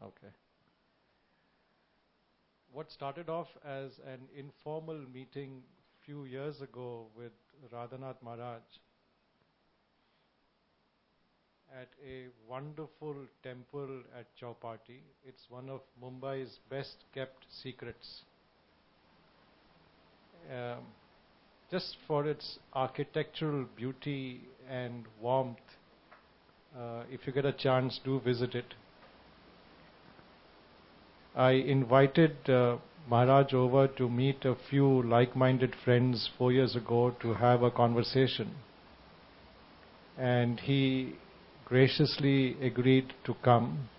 Okay. What started off as an informal meeting few years ago with Radhanath Maharaj at a wonderful temple at Chowpatty. It's one of Mumbai's best kept secrets. Just for its architectural beauty and warmth, if you get a chance, do visit it. I invited Maharaj over to meet a few like-minded friends 4 years ago to have a conversation. And he graciously agreed to come.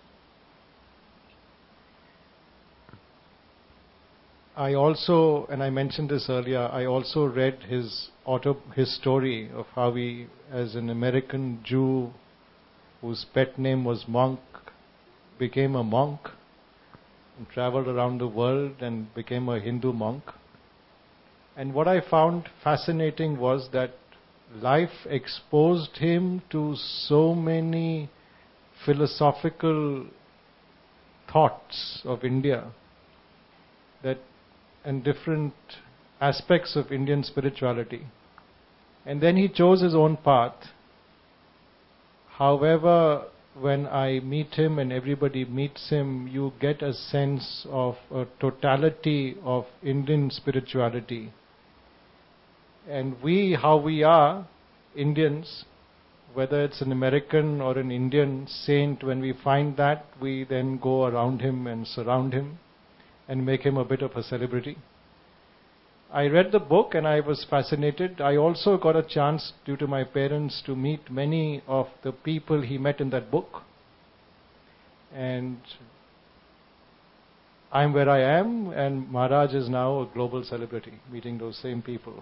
I also, and I mentioned this earlier, I also read his story of how he, as an American Jew whose pet name was Monk, became a monk and traveled around the world and became a Hindu monk. And what I found fascinating was that life exposed him to so many philosophical thoughts of India that and different aspects of Indian spirituality. And then he chose his own path. However, when I meet him and everybody meets him, you get a sense of a totality of Indian spirituality. And how we are, Indians, whether it's an American or an Indian saint, when we find that, we then go around him and surround him and make him a bit of a celebrity. I read the book and I was fascinated. I also got a chance, due to my parents, to meet many of the people he met in that book. And I'm where I am, and Maharaj is now a global celebrity, meeting those same people,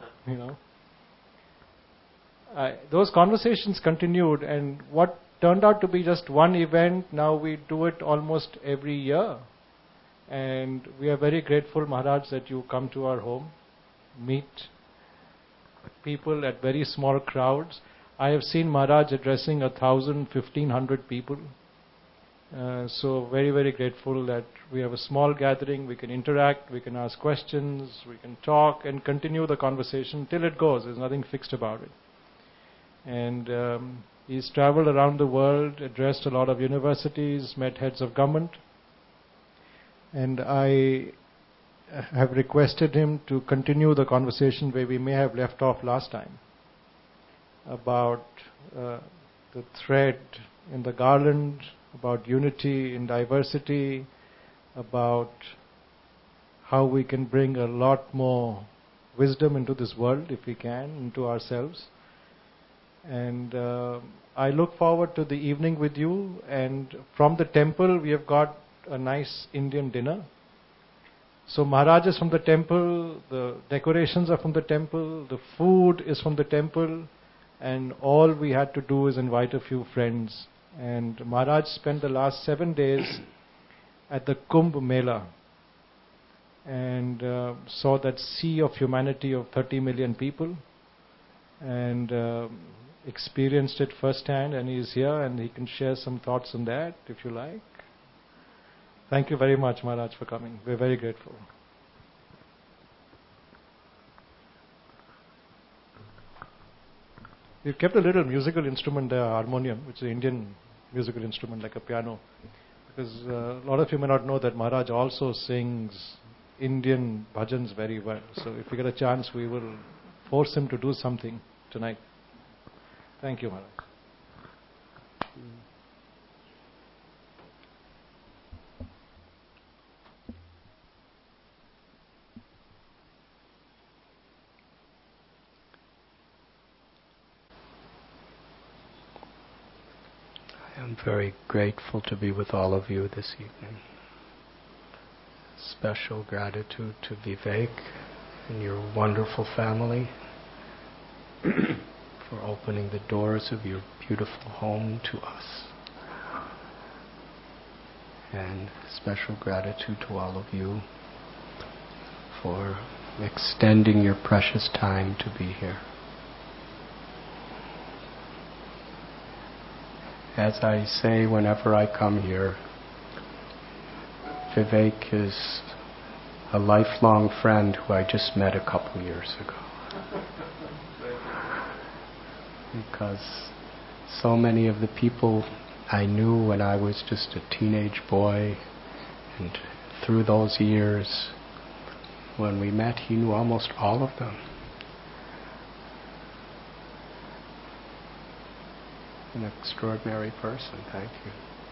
Those conversations continued, and what turned out to be just one event, now we do it almost every year. And we are very grateful, Maharaj, that you come to our home, meet people at very small crowds. I have seen Maharaj addressing 1,000, 1,500 people. So very, very grateful that we have a small gathering, we can interact, we can ask questions, we can talk and continue the conversation till it goes. There's nothing fixed about it. And he's traveled around the world, addressed a lot of universities, met heads of government. And I have requested him to continue the conversation where we may have left off last time, about the thread in the garland, about unity in diversity, about how we can bring a lot more wisdom into this world, if we can, into ourselves. And I look forward to the evening with you. And from the temple, we have got a nice Indian dinner. So Maharaj is from the temple, the decorations are from the temple, the food is from the temple, and all we had to do is invite a few friends. And Maharaj spent the last 7 days at the Kumbh Mela and saw that sea of humanity of 30 million people, and experienced it firsthand, and he is here and he can share some thoughts on that if you like. Thank you very much, Maharaj, for coming. We're very grateful. We've kept a little musical instrument there, harmonium, which is an Indian musical instrument like a piano. Because a lot of you may not know that Maharaj also sings Indian bhajans very well. So if we get a chance, we will force him to do something tonight. Thank you, Maharaj. I'm very grateful to be with all of you this evening. Special gratitude to Vivek and your wonderful family for opening the doors of your beautiful home to us. And special gratitude to all of you for extending your precious time to be here. As I say whenever I come here, Vivek is a lifelong friend who I just met a couple years ago. Because so many of the people I knew when I was just a teenage boy, and through those years, when we met, he knew almost all of them. An extraordinary person, thank you.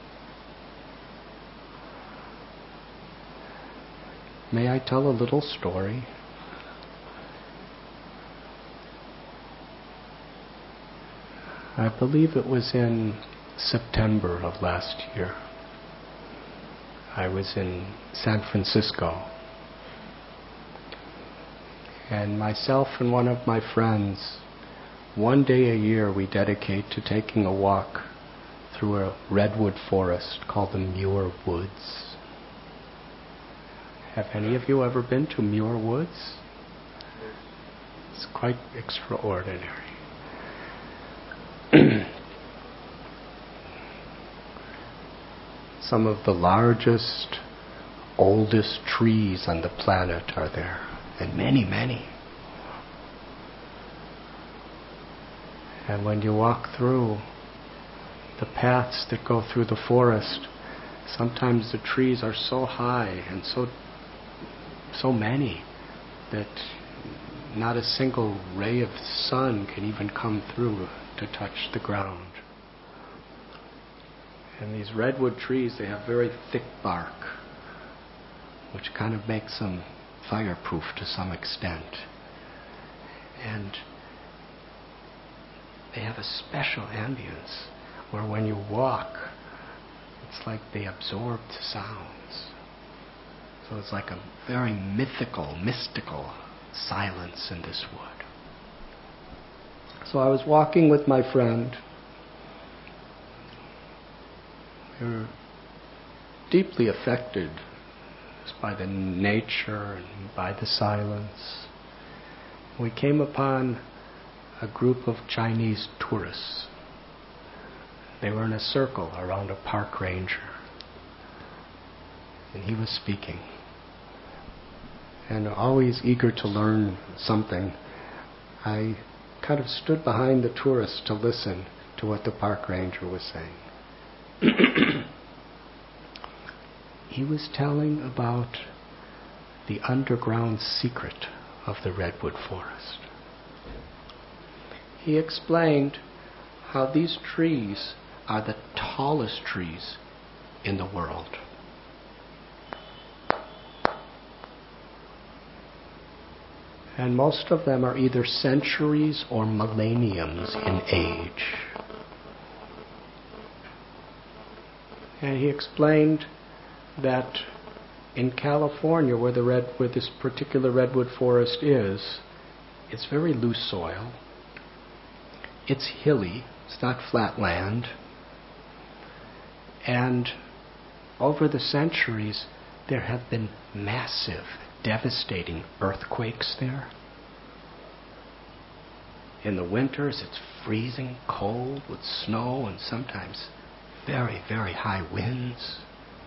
May I tell a little story? I believe it was in September of last year. I was in San Francisco, and myself and one of my friends, one day a year we dedicate to taking a walk through a redwood forest called the Muir Woods. Have any of you ever been to Muir Woods? It's quite extraordinary. Some of the largest, oldest trees on the planet are there, and many, many. And when you walk through the paths that go through the forest, sometimes the trees are so high and so many that not a single ray of sun can even come through to touch the ground. And these redwood trees, they have very thick bark, which kind of makes them fireproof to some extent. And they have a special ambience where when you walk, it's like they absorb the sounds. So it's like a very mystical silence in this wood. So I was walking with my friend. We were deeply affected by the nature and by the silence. We came upon a group of Chinese tourists. They were in a circle around a park ranger, and he was speaking. And always eager to learn something, I kind of stood behind the tourists to listen to what the park ranger was saying. He was telling about the underground secret of the redwood forest. He explained how these trees are the tallest trees in the world. And most of them are either centuries or millenniums in age. And he explained that in California, where this particular redwood forest is, it's very loose soil. It's hilly. It's not flat land. And over the centuries, there have been massive, devastating earthquakes there. In the winters, it's freezing cold with snow and sometimes very, very high winds.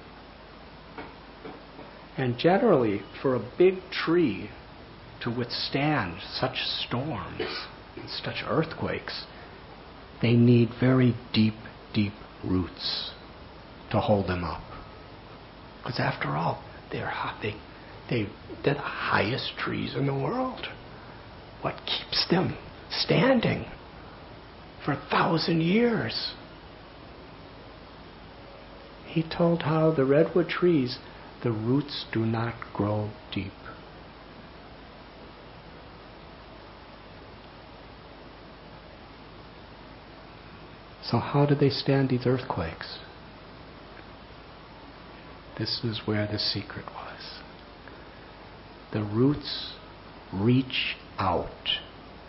And generally, for a big tree to withstand such storms and such earthquakes, they need very deep, deep roots to hold them up. Because after all, they're the highest trees in the world. What keeps them standing for 1,000 years? He told how the redwood trees, the roots do not grow deep. So how do they stand these earthquakes? This is where the secret was. The roots reach out.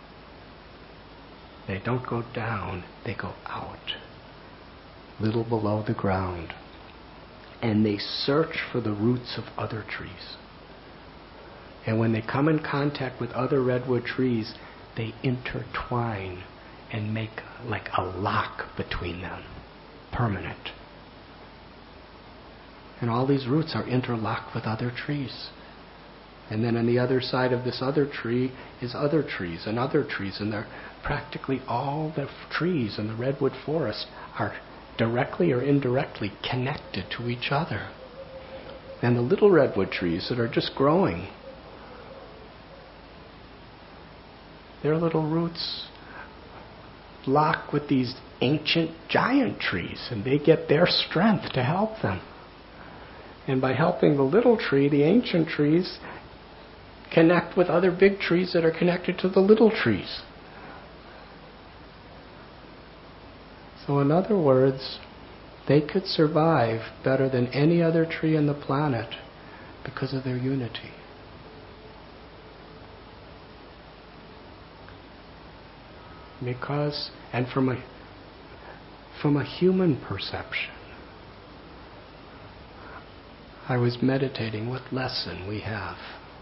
They don't go down, they go out, little below the ground. And they search for the roots of other trees. And when they come in contact with other redwood trees, they intertwine and make like a lock between them, permanent. And all these roots are interlocked with other trees. And then on the other side of this other tree is other trees and other trees. And they're practically all the trees in the redwood forest are directly or indirectly connected to each other. And the little redwood trees that are just growing, their little roots lock with these ancient giant trees, and they get their strength to help them. And by helping the little tree, the ancient trees connect with other big trees that are connected to the little trees. So in other words, they could survive better than any other tree on the planet because of their unity. Because, and from a human perception, I was meditating what lesson we have.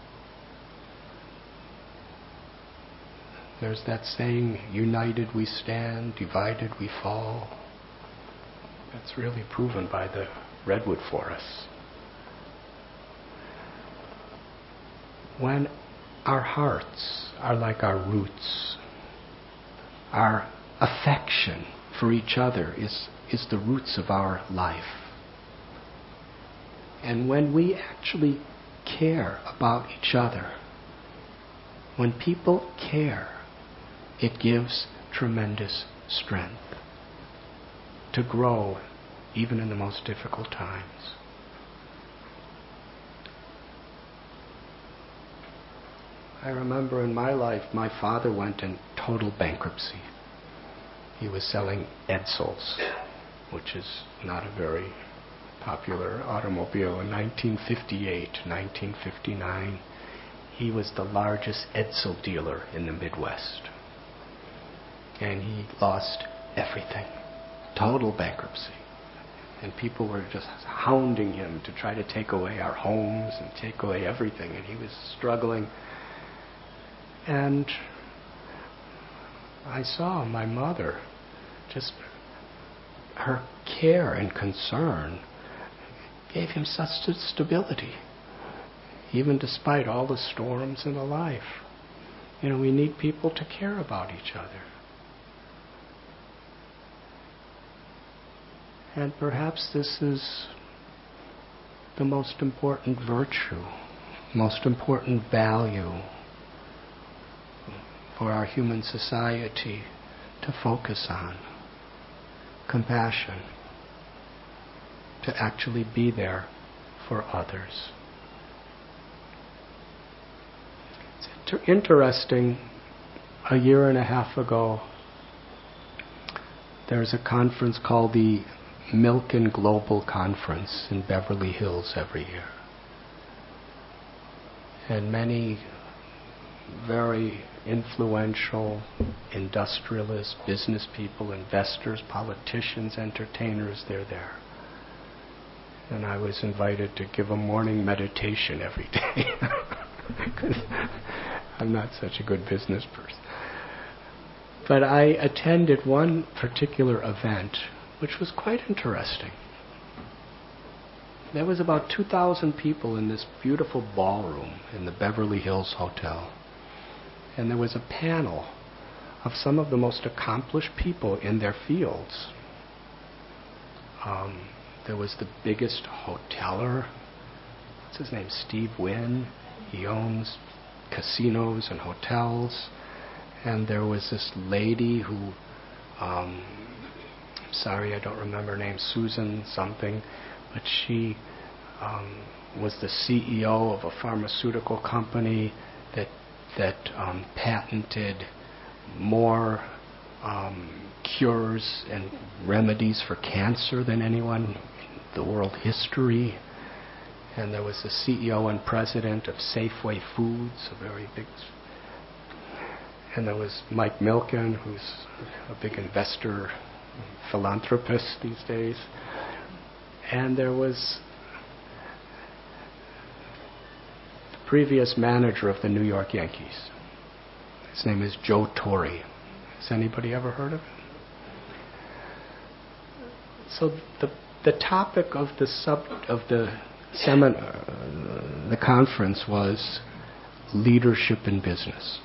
There's that saying, united we stand, divided we fall. That's really proven by the redwood forests. When our hearts are like our roots, our affection for each other is the roots of our life. And when we actually care about each other, when people care, it gives tremendous strength to grow even in the most difficult times. I remember in my life, my father went in total bankruptcy. He was selling Edsels, which is not a very popular automobile. In 1958, 1959, he was the largest Edsel dealer in the Midwest. And he lost everything. Total bankruptcy. And people were just hounding him to try to take away our homes and take away everything. And he was struggling. And I saw my mother, just her care and concern gave him such stability, even despite all the storms in the life. We need people to care about each other. And perhaps this is the most important virtue, most important value for our human society to focus on. Compassion. To actually be there for others. It's interesting, a year and a half ago, there's a conference called the Milken Global Conference in Beverly Hills every year. And many very influential industrialists, business people, investors, politicians, entertainers, they're there. And I was invited to give a morning meditation every day because I'm not such a good business person. But I attended one particular event which was quite interesting. There was about 2,000 people in this beautiful ballroom in the Beverly Hills Hotel. And there was a panel of some of the most accomplished people in their fields. There was the biggest hoteler, what's his name, Steve Wynn. He owns casinos and hotels. And there was this lady who, sorry, I don't remember her name, Susan something, but she was the CEO of a pharmaceutical company that patented more cures and remedies for cancer than anyone in the world history. And there was the CEO and president of Safeway Foods, a very big. And there was Mike Milken, who's a big investor, philanthropist these days. And there was the previous manager of the New York Yankees. His name is Joe Torre. Has anybody ever heard of him? So the the topic of the seminar, the conference was leadership in business.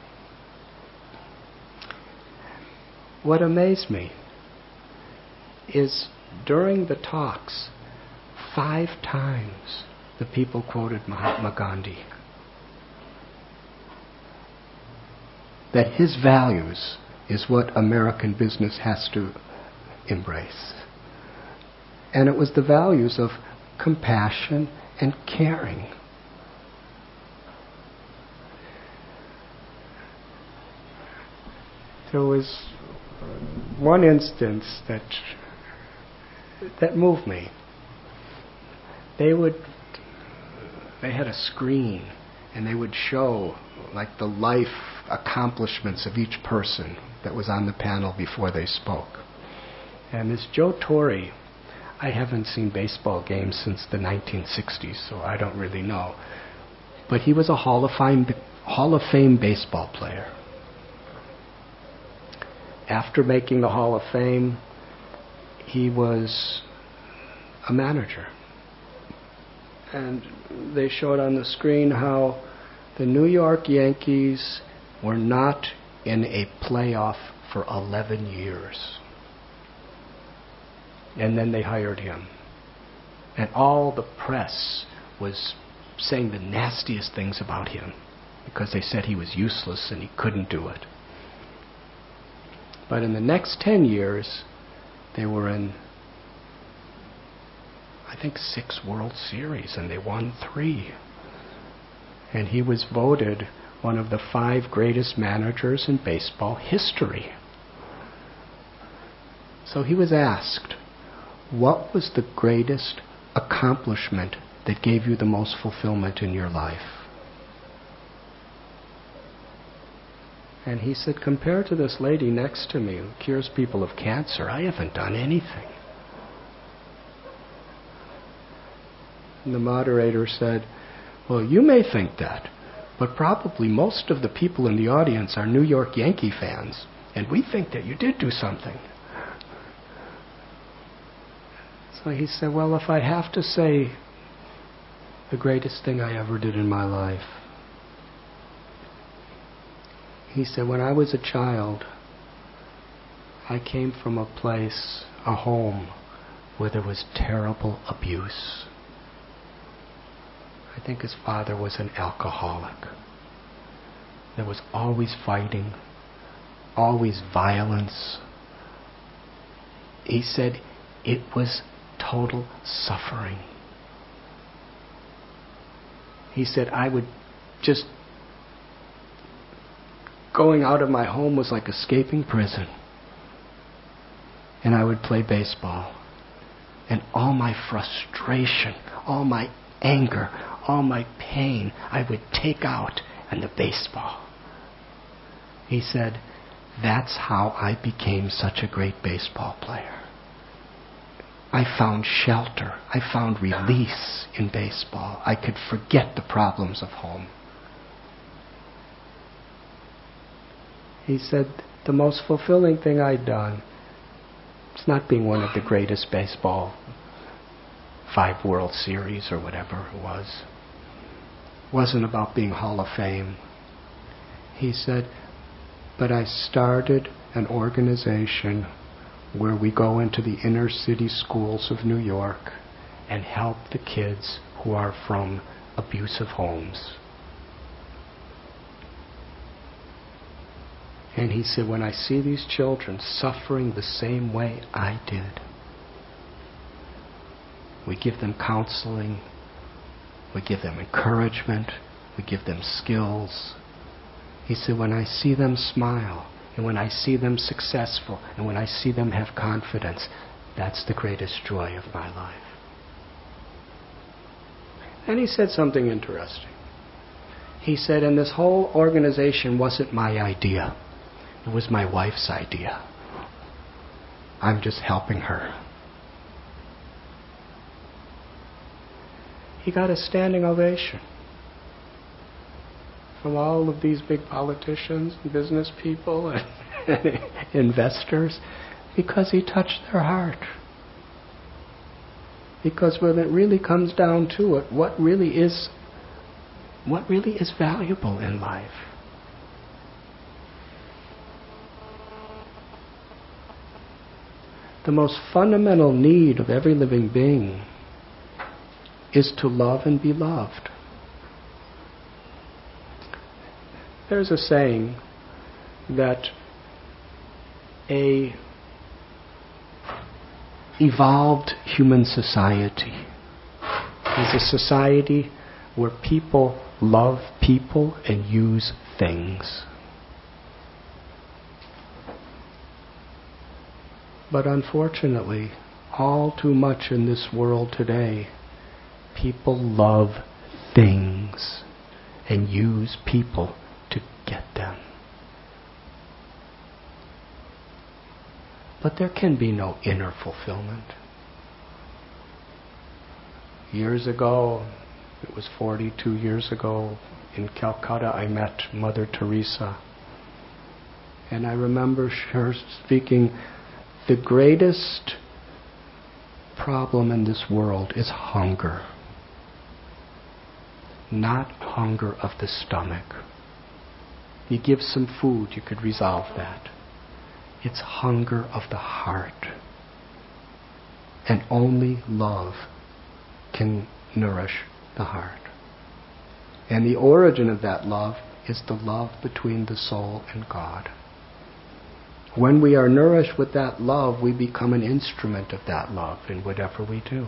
What amazed me is during the talks, 5 times the people quoted Mahatma Gandhi. That his values is what American business has to embrace. And it was the values of compassion and caring. There was one instance that moved me. They had a screen and they would show like the life accomplishments of each person that was on the panel before they spoke. And this Joe Torre, I haven't seen baseball games since the 1960s, so I don't really know. But he was a Hall of Fame baseball player. After making the Hall of Fame, he was a manager. And they showed on the screen how the New York Yankees were not in a playoff for 11 years. And then they hired him. And all the press was saying the nastiest things about him because they said he was useless and he couldn't do it. But in the next 10 years, they were in, I think, 6 World Series, and they won 3. And he was voted one of the 5 greatest managers in baseball history. So he was asked, what was the greatest accomplishment that gave you the most fulfillment in your life? And he said, compared to this lady next to me who cures people of cancer, I haven't done anything. And the moderator said, well, you may think that, but probably most of the people in the audience are New York Yankee fans, and we think that you did do something. So he said, well, if I have to say the greatest thing I ever did in my life, he said, when I was a child, I came from a place, a home, where there was terrible abuse. I think his father was an alcoholic. There was always fighting, always violence. He said it was total suffering. He said I would just, going out of my home was like escaping prison. And I would play baseball. And all my frustration, all my anger, all my pain, I would take out in the baseball. He said, that's how I became such a great baseball player. I found shelter. I found release in baseball. I could forget the problems of home. He said, the most fulfilling thing I'd done, it's not being one of the greatest baseball, 5 World Series or whatever it was. It wasn't about being Hall of Fame. He said, but I started an organization where we go into the inner city schools of New York and help the kids who are from abusive homes. And he said, when I see these children suffering the same way I did, we give them counseling, we give them encouragement, we give them skills. He said, when I see them smile, and when I see them successful, and when I see them have confidence, that's the greatest joy of my life. And he said something interesting. He said, and this whole organization wasn't my idea. It was my wife's idea. I'm just helping her. He got a standing ovation from all of these big politicians and business people and investors because he touched their heart. Because when it really comes down to it, what really is valuable in life? The most fundamental need of every living being is to love and be loved. There's a saying that a evolved human society is a society where people love people and use things. But unfortunately, all too much in this world today, people love things and use people to get them. But there can be no inner fulfillment. Years ago, it was 42 years ago, in Calcutta, I met Mother Teresa. And I remember her speaking, the greatest problem in this world is hunger. Not hunger of the stomach. You give some food, you could resolve that. It's hunger of the heart. And only love can nourish the heart. And the origin of that love is the love between the soul and God. When we are nourished with that love, we become an instrument of that love in whatever we do.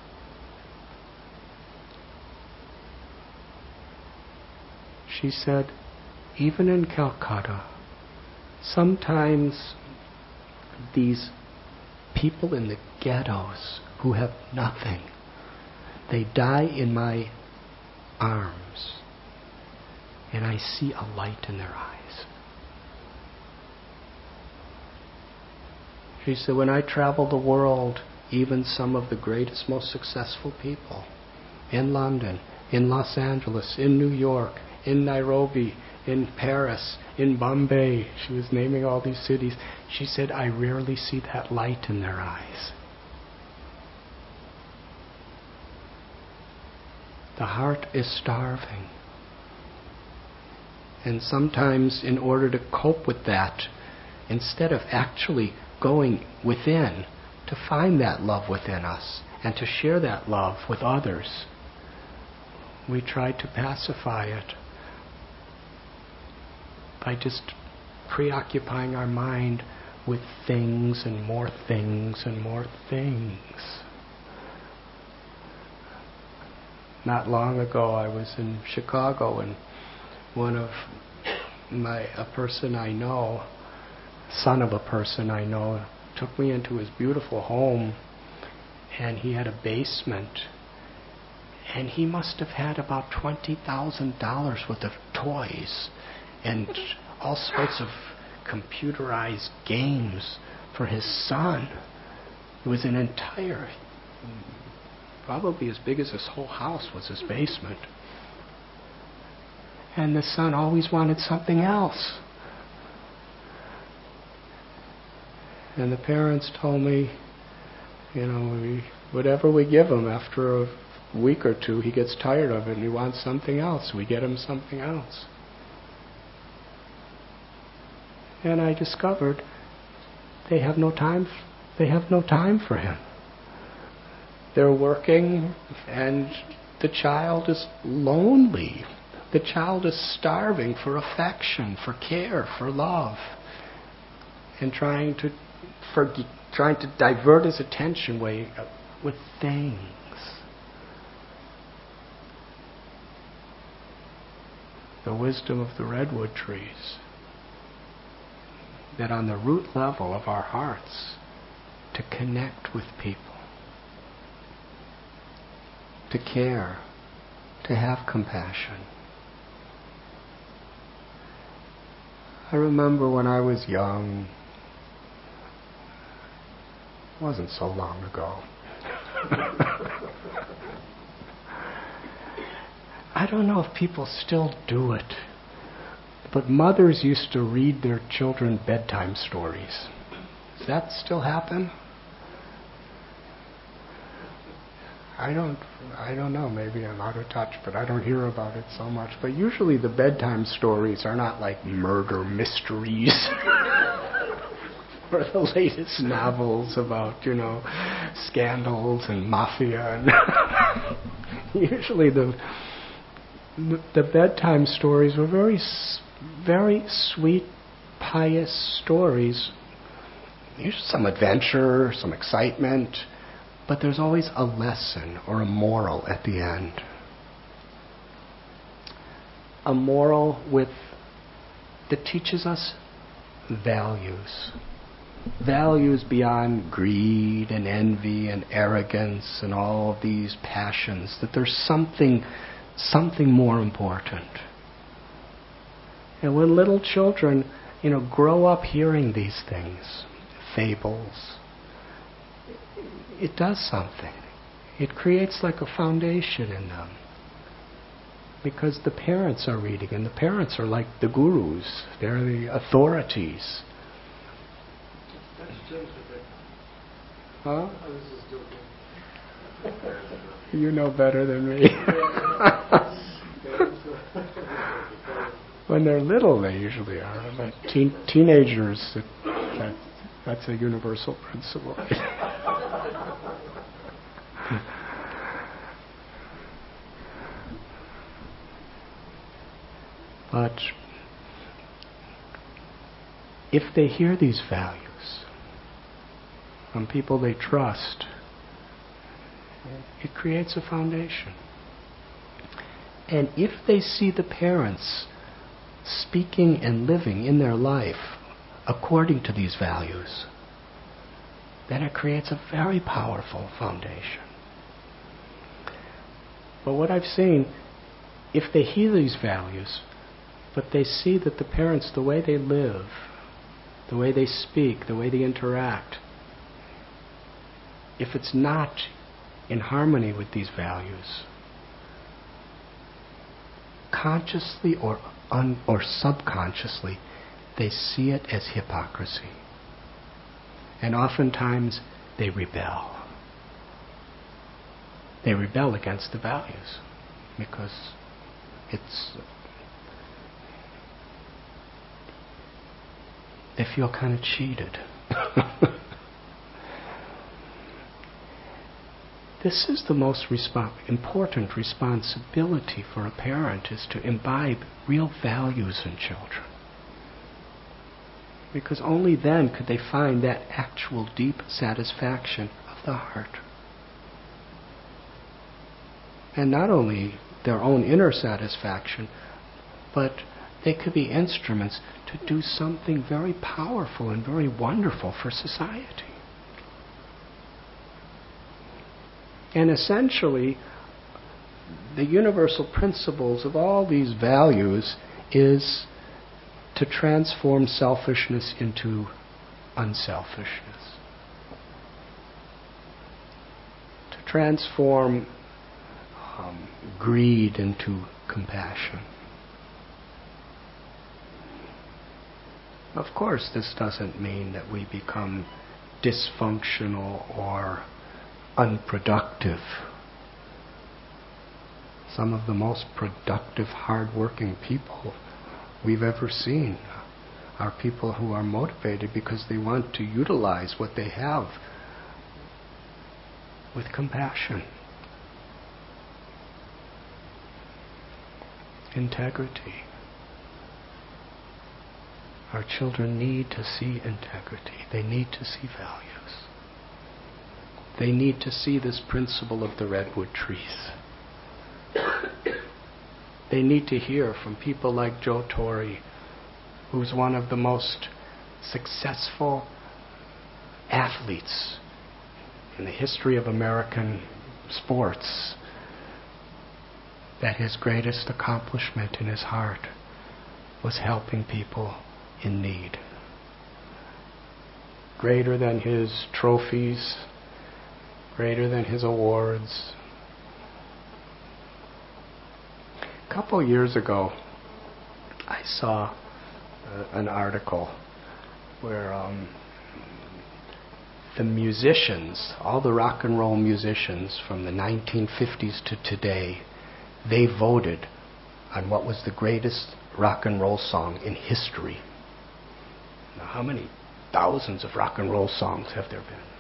She said, even in Calcutta, sometimes these people in the ghettos who have nothing, they die in my arms, and I see a light in their eyes. She said, when I travel the world, even some of the greatest, most successful people in London, in Los Angeles, in New York, in Nairobi, in Paris, in Bombay, she was naming all these cities, she said, I rarely see that light in their eyes. The heart is starving. And sometimes in order to cope with that, instead of actually going within to find that love within us and to share that love with others, we try to pacify it by just preoccupying our mind with things and more things and more things. Not long ago I was in Chicago, and a person I know, son of a person I know, took me into his beautiful home, and he had a basement, and he must have had about $20,000 worth of toys and all sorts of computerized games for his son. It was an entire, probably as big as this whole house was his basement. And the son always wanted something else. And the parents told me, whatever we give him, after a week or two, he gets tired of it and he wants something else. We get him something else. And I discovered they have no time for him. They're working, and the child is lonely. The child is starving for affection, for care, for love, and trying to divert his attention with things. The wisdom of the redwood trees, that on the root level of our hearts, to connect with people, to care, to have compassion. I remember when I was young, it wasn't so long ago. I don't know if people still do it, but mothers used to read their children bedtime stories. Does that still happen? I don't know, maybe I'm out of touch, but I don't hear about it so much. But usually the bedtime stories are not like murder mysteries or the latest novels about, scandals and mafia. And usually the bedtime stories were very sweet, pious stories. Usually some adventure, some excitement, but there's always a lesson or a moral at the end. A moral that teaches us values. Values beyond greed and envy and arrogance and all of these passions, that there's something more important. And when little children, grow up hearing these things, fables, it does something. It creates like a foundation in them. Because the parents are reading, and the parents are like the gurus. They're the authorities. Huh? I was just joking. You know better than me. When they're little, they usually are. But teenagers, that's a universal principle. But if they hear these values from people they trust, it creates a foundation. And if they see the parents speaking and living in their life according to these values, then it creates a very powerful foundation. But what I've seen, if they hear these values, but they see that the parents, the way they live, the way they speak, the way they interact, if it's not in harmony with these values, consciously or subconsciously, they see it as hypocrisy. And oftentimes they rebel. They rebel against the values because they feel kind of cheated. This is the most important responsibility for a parent, is to imbibe real values in children. Because only then could they find that actual deep satisfaction of the heart. And not only their own inner satisfaction, but they could be instruments to do something very powerful and very wonderful for society. And essentially, the universal principles of all these values is to transform selfishness into unselfishness. To transform greed into compassion. Of course, this doesn't mean that we become dysfunctional or unproductive. Some of the most productive, hard-working people we've ever seen are people who are motivated because they want to utilize what they have with compassion, integrity. Our children need to see integrity. They need to see values. They need to see this principle of the redwood trees. They need to hear from people like Joe Torre, who's one of the most successful athletes in the history of American sports, that his greatest accomplishment in his heart was helping people in need. Greater than his trophies, greater than his awards. A couple years ago, I saw an article where the musicians, all the rock and roll musicians from the 1950s to today, they voted on what was the greatest rock and roll song in history. Now, how many thousands of rock and roll songs have there been?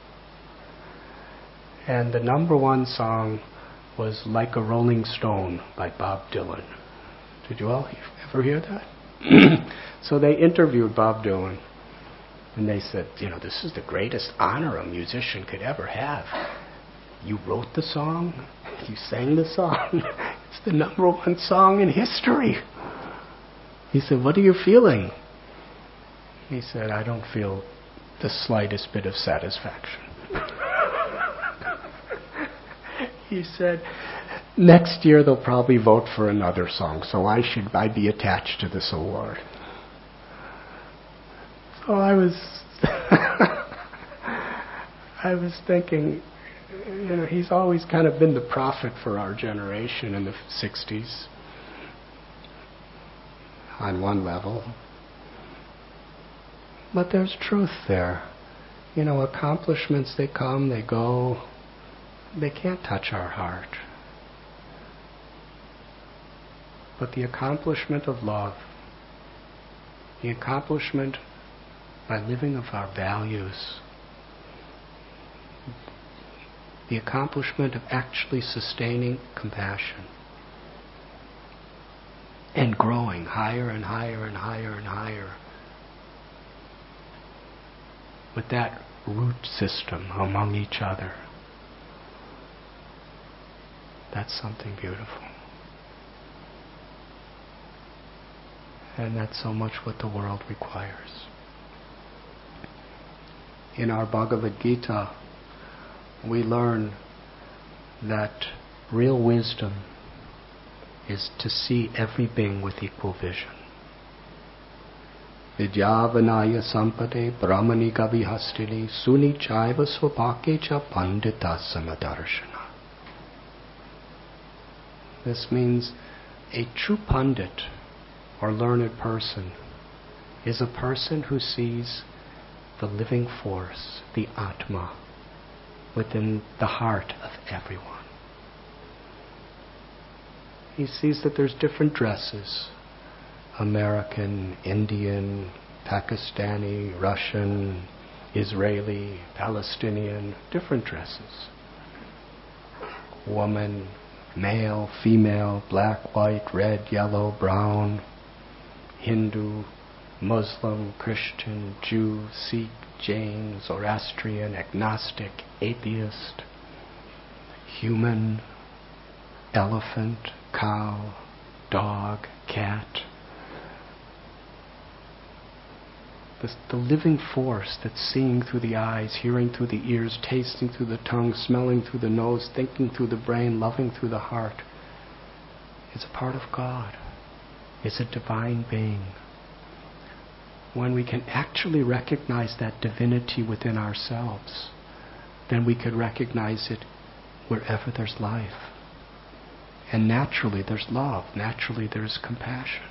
And the number one song was Like a Rolling Stone by Bob Dylan. Did you all ever hear that? So they interviewed Bob Dylan, and they said, this is the greatest honor a musician could ever have. You wrote the song, you sang the song, it's the number one song in history. He said, what are you feeling? He said, I don't feel the slightest bit of satisfaction. He said, next year they'll probably vote for another song, so I be attached to this award. So I was thinking, he's always kind of been the prophet for our generation in the 60s, on one level. But there's truth there. Accomplishments, they come, they go. They can't touch our heart. But the accomplishment of love, the accomplishment by living of our values, the accomplishment of actually sustaining compassion and growing higher and higher and higher and higher with that root system among each other. That's something beautiful. And that's so much what the world requires. In our Bhagavad Gita, we learn that real wisdom is to see every being with equal vision. Vidyavanaya sampade brahmani gavihastini suni chaiva svapake cha pandita samadarshana. This means a true pundit or learned person is a person who sees the living force, the Atma, within the heart of everyone. He sees that there's different dresses, American, Indian, Pakistani, Russian, Israeli, Palestinian, different dresses. Woman, male, female, black, white, red, yellow, brown, Hindu, Muslim, Christian, Jew, Sikh, Jain, Zoroastrian, agnostic, atheist, human, elephant, cow, dog, cat. The living force that's seeing through the eyes, hearing through the ears, tasting through the tongue, smelling through the nose, thinking through the brain, loving through the heart, is a part of God. It's a divine being. When we can actually recognize that divinity within ourselves, then we could recognize it wherever there's life. And naturally there's love. Naturally there's compassion.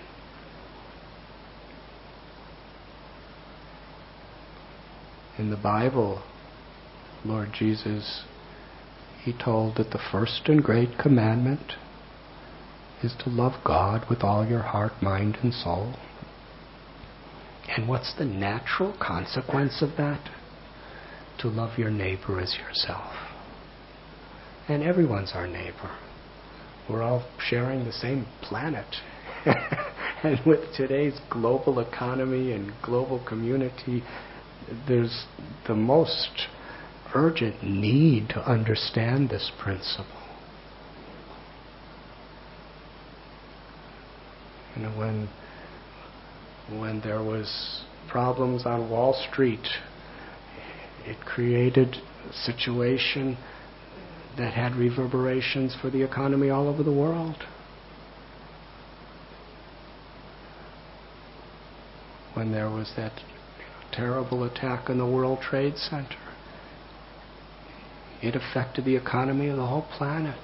In the Bible, Lord Jesus, He told that the first and great commandment is to love God with all your heart, mind, and soul. And what's the natural consequence of that? To love your neighbor as yourself. And everyone's our neighbor. We're all sharing the same planet. And with today's global economy and global community, there's the most urgent need to understand this principle. When there was problems on Wall Street, it created a situation that had reverberations for the economy all over the world. When there was that terrible attack on the World Trade Center, it affected the economy of the whole planet.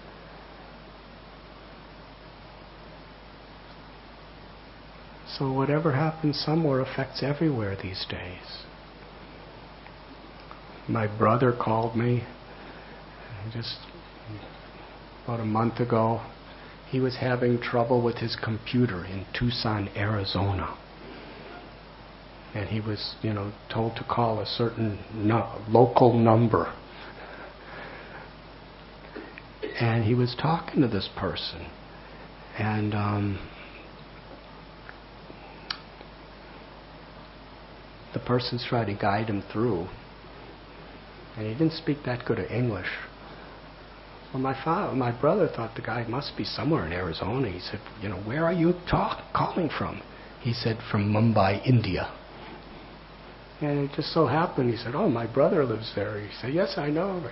So whatever happens somewhere affects everywhere these days. My brother called me just about a month ago. He was having trouble with his computer in Tucson, Arizona. And he was, told to call a certain local number. And he was talking to this person. And the person's trying to guide him through. And he didn't speak that good of English. Well, my brother thought the guy must be somewhere in Arizona. He said, where are you calling from? He said, from Mumbai, India. And it just so happened, he said, oh, my brother lives there. He said, yes, I know.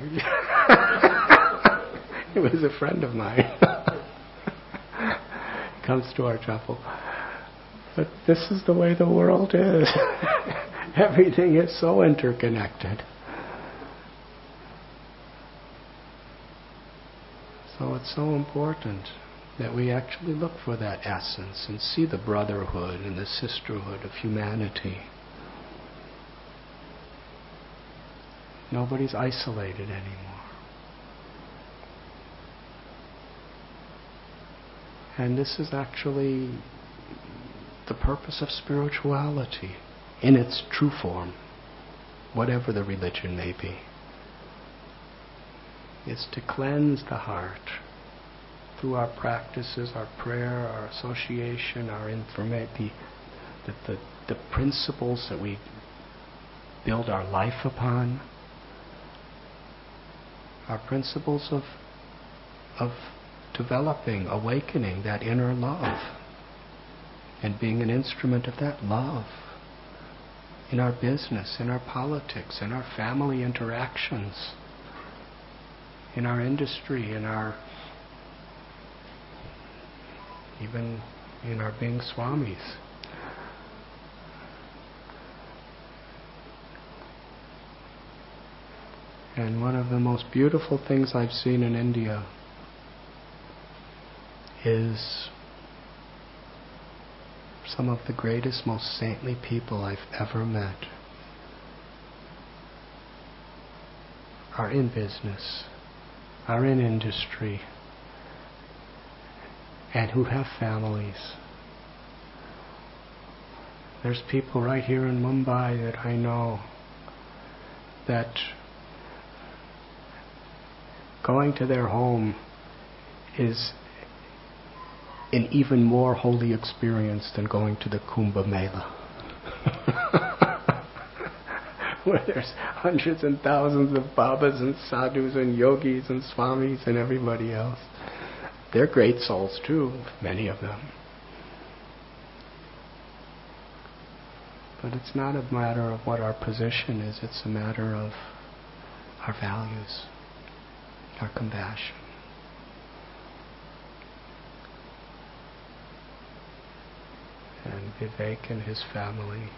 He was a friend of mine. Comes to our chapel. But this is the way the world is. Everything is so interconnected. So it's so important that we actually look for that essence and see the brotherhood and the sisterhood of humanity. Nobody's isolated anymore. And this is actually the purpose of spirituality in its true form, whatever the religion may be. It's to cleanse the heart through our practices, our prayer, our association, our information, the principles that we build our life upon, our principles of developing, awakening that inner love, and being an instrument of that love in our business, in our politics, in our family interactions, in our industry, even in our being swamis. And one of the most beautiful things I've seen in India is some of the greatest, most saintly people I've ever met are in business, are in industry, and who have families. There's people right here in Mumbai that I know that going to their home is an even more holy experience than going to the Kumbh Mela. Where there's hundreds and thousands of Babas and Sadhus and Yogis and Swamis and everybody else. They're great souls too, many of them. But it's not a matter of what our position is, it's a matter of our values, our compassion. And Vivek and his family,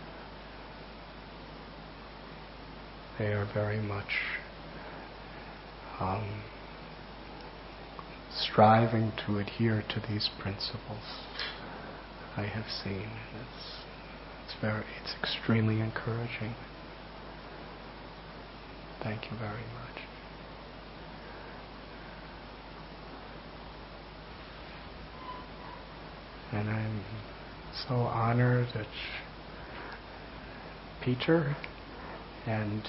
they are very much striving to adhere to these principles. I have seen. It's extremely encouraging. Thank you very much. And I'm so honored that Peter and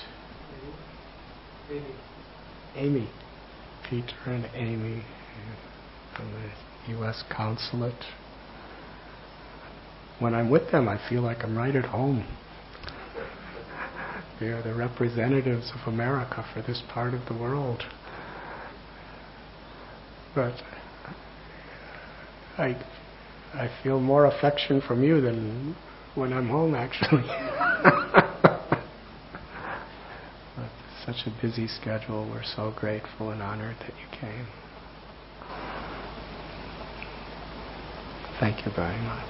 Amy, Peter and Amy from the U.S. Consulate. When I'm with them, I feel like I'm right at home. They are the representatives of America for this part of the world. But I feel more affection from you than when I'm home, actually. But such a busy schedule. We're so grateful and honored that you came. Thank you very much.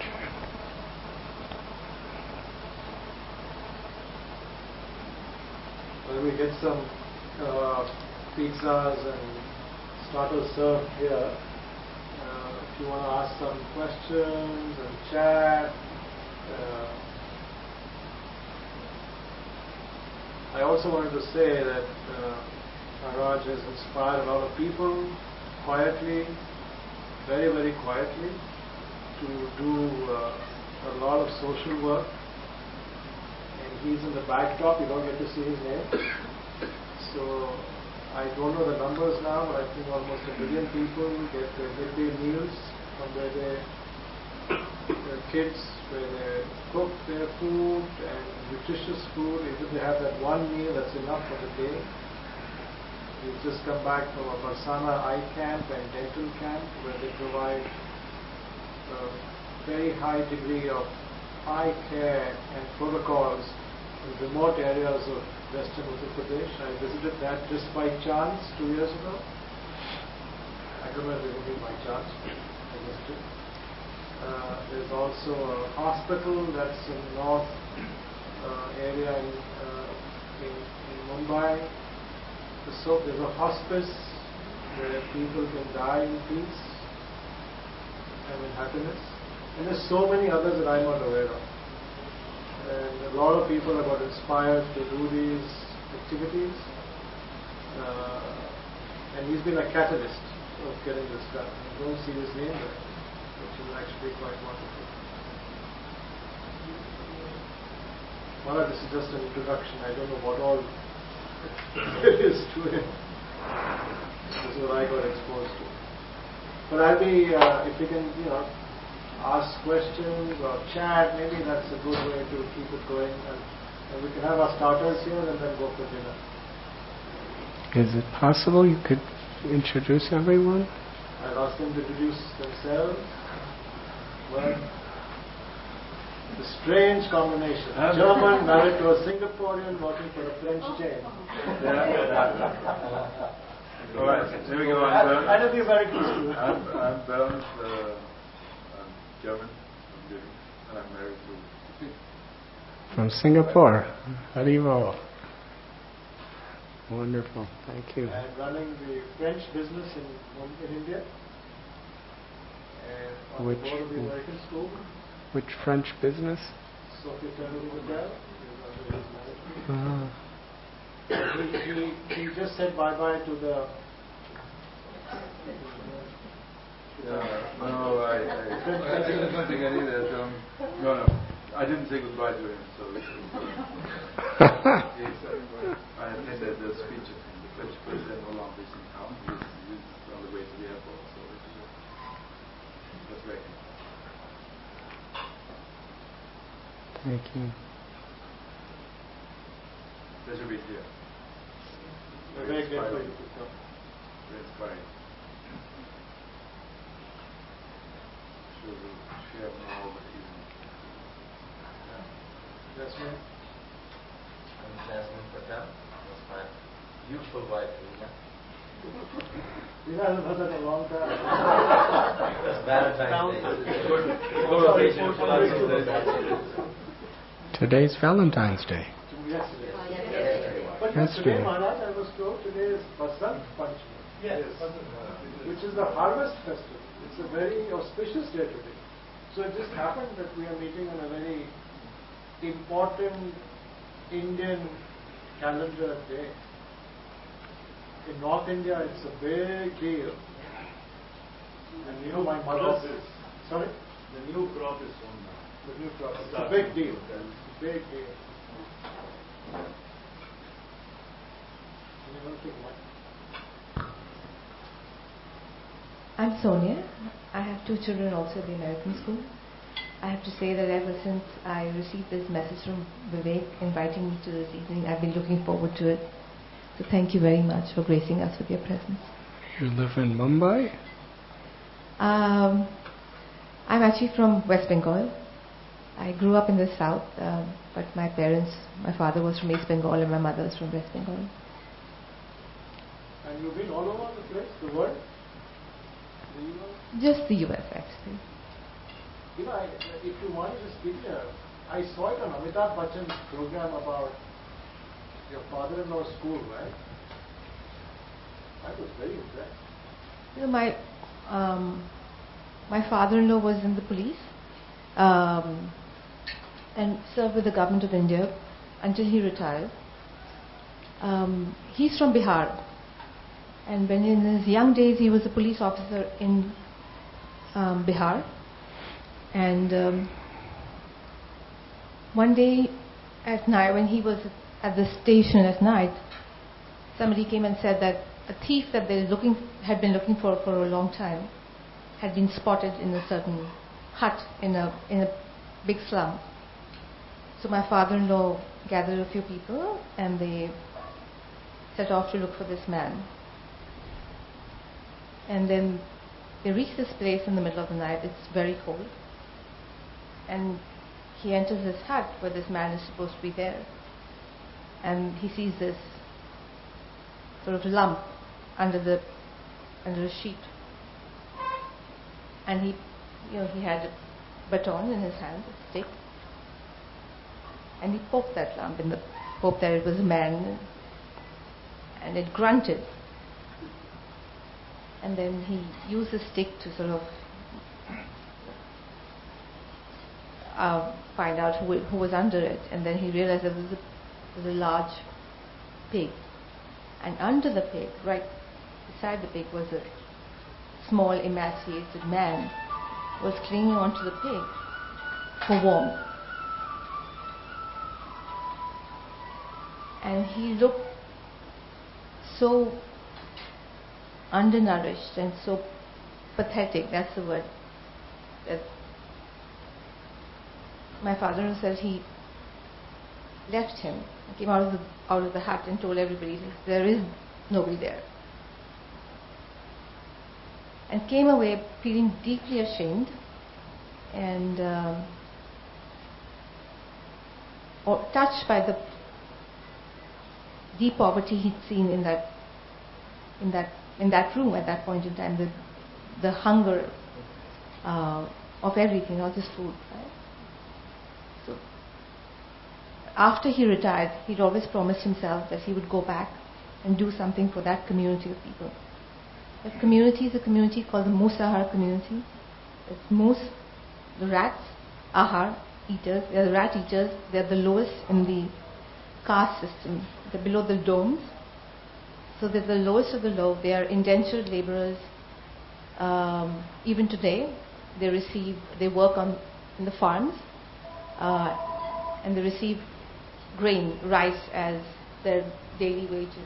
Well, we get some pizzas and starters served here. If you want to ask some questions and chat, I also wanted to say that Maharaj has inspired a lot of people quietly, very, very quietly, to do a lot of social work. And he's in the backdrop, you don't get to see his name. So I don't know the numbers now, but I think almost 1 million people get their midday meals from where their kids, where they cook their food and nutritious food. Even they have that one meal that's enough for the day. We've just come back from a Barsana eye camp and dental camp where they provide a very high degree of eye care and protocols in remote areas of western Uttar Pradesh. I visited that just by chance 2 years ago. I don't know if it was by chance. I visited. There's also a hospital that's in the north area in Mumbai. So there's a hospice where people can die in peace and in happiness. And there's so many others that I'm not aware of. And a lot of people have got inspired to do these activities. And he's been a catalyst of getting this done. You don't see his name there, which is actually quite wonderful. Maharaj, this is just an introduction. I don't know what all there is to it. This is what I got exposed to. But I'll be, if you can, ask questions or chat, maybe that's a good way to keep it going. And we can have our starters here and then go for dinner. Is it possible you could introduce everyone? I'll ask them to introduce themselves. Well, the strange combination. German married to a Singaporean working for a French chain. All right, here we go. And the American school. I'm Bernd. I'm German. I'm living, and I'm married to. From Singapore. Haribo. Wonderful. Thank you. I'm running the French business in India. And on the board of the American school. Which French business? Sophie Trinity Hotel. He just said bye-bye to the... No, I don't think I need that. No, I didn't say goodbye to him, so I attended the speech of the French president Hollande is in town. He's on the way to the airport, so that's great. Thank you. Pleasure being here. We're very grateful you could come. Very inspiring. Sure we'll share more with you. Yes, ma'am. I'm Jasmine Patel. That's my beautiful wife, Rina. We haven't heard that in a long time. It's Valentine's Day. Good occasion for us to do that. Today's Valentine's Day. Yesterday. But That's today, true. Maharaj, I was told today is Basant Panchami. Yes. Which is the harvest festival. It's a very auspicious day today. So it just happened that we are meeting on a very important Indian calendar day. In North India, it's a big deal. And my mother's... Sorry? The new crop is sown now. The new crop. It's a big deal. It's a big deal. I'm Sonia. I have 2 children also at the American school. I have to say that ever since I received this message from Vivek inviting me to this evening, I've been looking forward to it. So thank you very much for gracing us with your presence. You live in Mumbai? I'm actually from West Bengal. I grew up in the south, but my father was from East Bengal and my mother was from West Bengal. And you've been all over the place, the world? The US? Just the US actually. If you want to speak here, I saw it on Amitabh Bachchan's program about your father-in-law's school, right? I was very impressed. My father-in-law was in the police and served with the government of India until he retired. He's from Bihar. And when in his young days, he was a police officer in Bihar. And one day at night, when he was at the station at night, somebody came and said that a thief that they had been looking for a long time had been spotted in a certain hut in a big slum. So my father-in-law gathered a few people and they set off to look for this man. And then they reach this place in the middle of the night. It's very cold. And he enters this hut where this man is supposed to be there. And he sees this sort of lump under a sheet. And he had a baton in his hand, a stick. And he poked that lump in the hope that it was a man. And it grunted. And then he used the stick to sort of find out who was under it. And then he realized there was a large pig. And under the pig, right beside the pig, was a small emaciated man who was clinging onto the pig for warmth. And he looked so undernourished and so pathetic, that's the word, that my father said he left him, came out of the hut and told everybody there is nobody there, and came away feeling deeply ashamed and or touched by the deep poverty he'd seen in that room at that point in time, the hunger of everything, not just food, right? So after he retired, he'd always promised himself that he would go back and do something for that community of people. That community is a community called the Musahar community. It's moose, the rats, ahar, eaters. They're the rat eaters. They're the lowest in the caste system. They're below the domes. So they're the lowest of the low. They are indentured laborers. Even today, they work in the farms, and they receive grain, rice as their daily wages.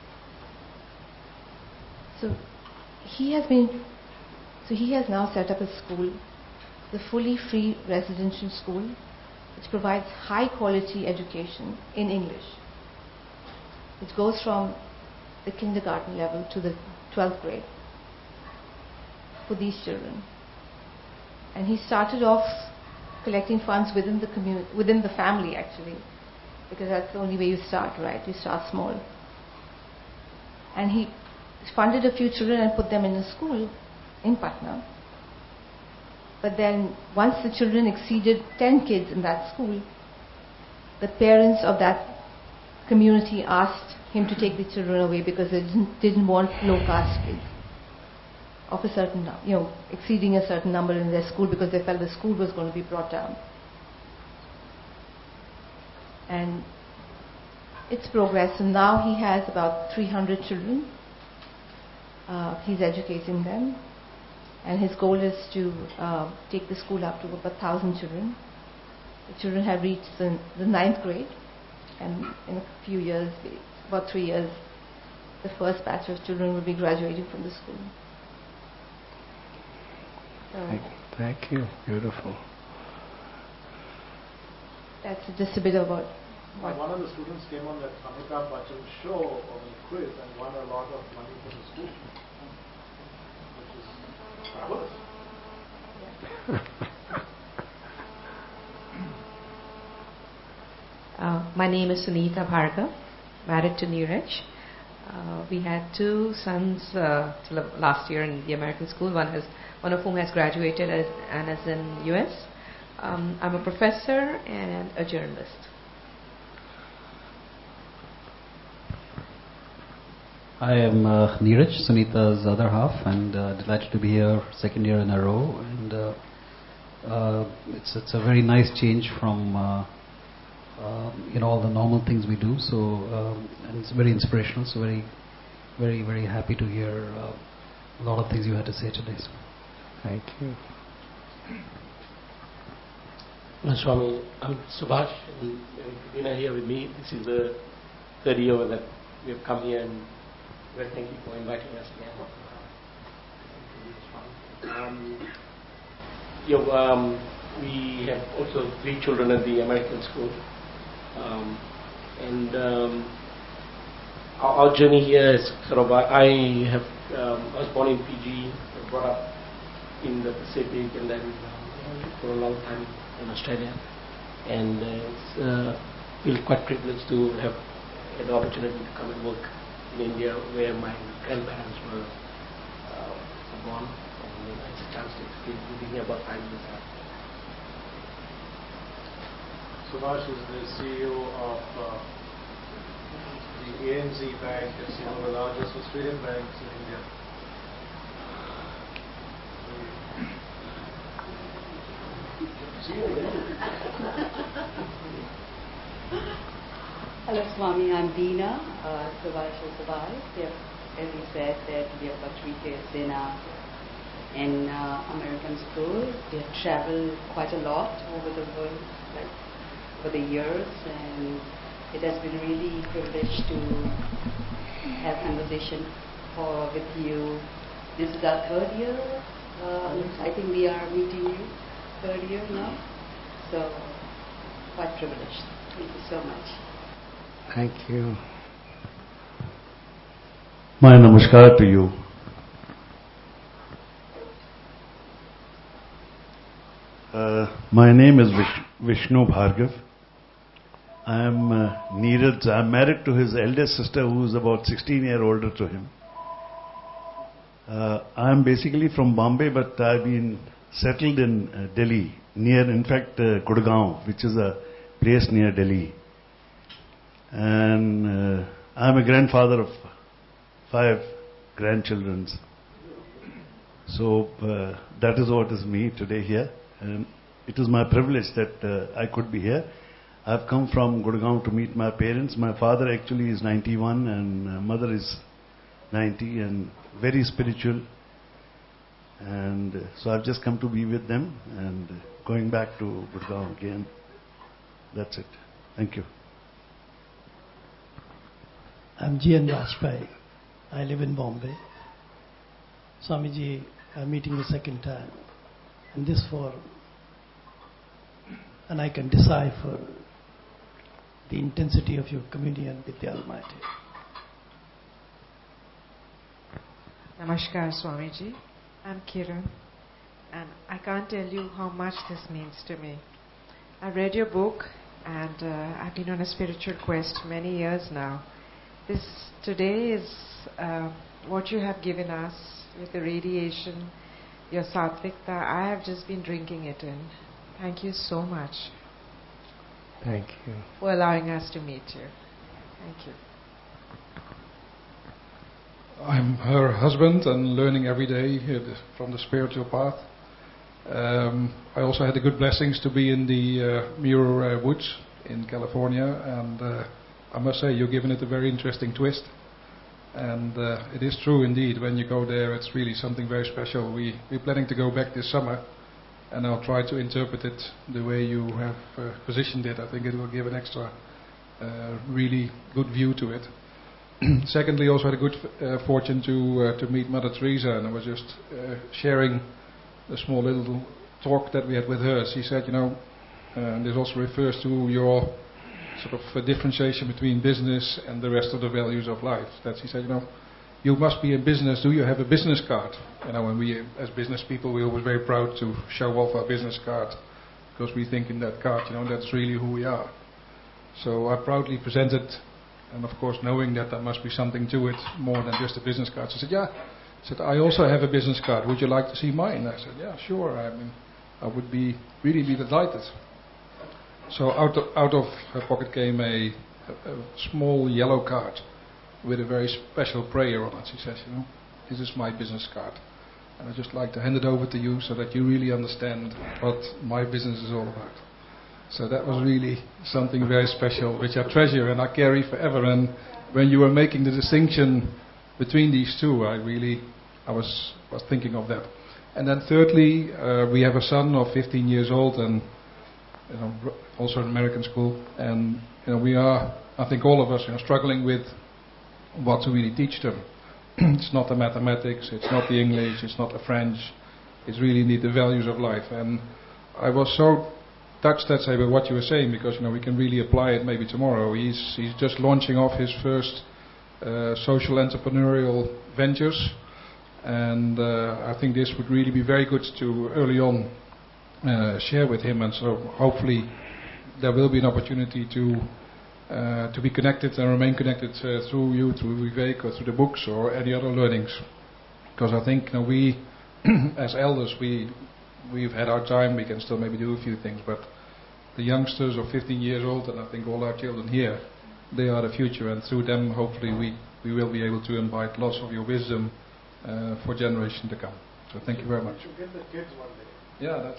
So he has now set up a school, the fully free residential school, which provides high quality education in English. It goes from the kindergarten level to the 12th grade for these children. And he started off collecting funds within the community, within the family actually, because that's the only way you start, right? You start small. And he funded a few children and put them in a school in Patna. But then once the children exceeded 10 kids in that school, the parents of that community asked him to take the children away because they didn't want low caste kids of a certain, exceeding a certain number in their school, because they felt the school was going to be brought down. And it's progressed. And now he has about 300 children. He's educating them. And his goal is to take the school up to about 1,000 children. The children have reached the 9th grade. And in a few years, about 3 years, the first batch of children will be graduating from the school. So Thank you. Beautiful. That's just a bit about what. One of the students came on that Amitabh Bachchan show on the quiz and won a lot of money for the school, which is fabulous. My name is Sunita Bhargav, married to Neeraj. We had 2 sons last year in the American school. One of whom has graduated and is in US. I'm a professor and a journalist. I am Neeraj, Sunita's other half, and delighted to be here 2nd year in a row. And it's a very nice change from all the normal things we do. So and it's very inspirational. So very, very, very happy to hear a lot of things you had to say today. So. Thank you. Swami, I'm Subhash, and you've been here with me. This is the third year that we have come here, and well, thank you for inviting us again. We have also 3 children at the American school, and our journey here is sort of. I was born in Fiji, brought up in the Pacific, and then for a long time in Australia, and feel quite privileged to have had the opportunity to come and work in India, where my grandparents were born, and I had a chance to experience living here about 5 years now. Subhash is the CEO of the ANZ Bank. It's one of the largest Australian banks in India. Hello, Swami. I'm Dina. Subhash is Subhash. As he said, that we have got 3 kids in American school. We have traveled quite a lot over the world, like over the years, and it has been really privileged to have conversation with you. This is our 3rd year. I think we are meeting you 3rd year now. So quite privileged. Thank you so much. Thank you. My namaskar to you. My name is Vishnu Bhargav. I am Neeraj. I am married to his eldest sister, who is about 16 years older to him. I am basically from Bombay, but I have been settled in Delhi, in fact, Gurgaon, which is a place near Delhi. And I am a grandfather of 5 grandchildren. So that is what is me today here. And it is my privilege that I could be here. I have come from Gurgaon to meet my parents. My father actually is 91 and mother is 90 and very spiritual. And so I've just come to be with them and going back to Gurgaon again. That's it. Thank you. I'm G.N. Rajpai. I live in Bombay. Swamiji, I'm meeting the 2nd time. And I can decipher the intensity of your communion with the Almighty. Namaskar, Swamiji. I'm Kiran, and I can't tell you how much this means to me. I read your book, and I've been on a spiritual quest many years now. This today is what you have given us with the radiation, your Satvikta. I have just been drinking it in. Thank you so much. Thank you. For allowing us to meet you. Thank you. I'm her husband and learning every day from the spiritual path. I also had the good blessings to be in the Muir Woods in California, and I must say you're giving it a very interesting twist. And it is true indeed, when you go there it's really something very special. We're planning to go back this summer, and I'll try to interpret it the way you have positioned it. I think it will give an extra really good view to it. Secondly, also had a good fortune to meet Mother Teresa, and I was just sharing the small little talk that we had with her. She said, and this also refers to your sort of differentiation between business and the rest of the values of life. That she said, you must be in business. Do you have a business card? When we, as business people, we're always very proud to show off our business card, because we think in that card, that's really who we are. So I proudly presented. And of course, knowing that there must be something to it more than just a business card. She said, yeah. I said, I also have a business card. Would you like to see mine? I said, yeah, sure. I would really be delighted. So out of her pocket came a small yellow card with a very special prayer on it. She says, this is my business card. And I'd just like to hand it over to you so that you really understand what my business is all about. So that was really something very special, which I treasure and I carry forever. And when you were making the distinction between these two, I was thinking of that. And then thirdly, we have a son of 15 years old, and also in American school, and we are, I think all of us, struggling with what to really teach them. It's not the mathematics, it's not the English, it's not the French. It's really the values of life. And I was so touched, let's say, with what you were saying, because we can really apply it maybe tomorrow. He's just launching off his first social entrepreneurial ventures, and I think this would really be very good to early on share with him. And so hopefully there will be an opportunity to be connected and remain connected through you, through Vivek, or through the books or any other learnings. Because I think we, as elders, we've had our time, we can still maybe do a few things, but the youngsters of 15 years old, and I think all our children here, they are the future, and through them hopefully we will be able to invite lots of your wisdom for generations to come. So thank you very much. You get the kids one day. Yeah,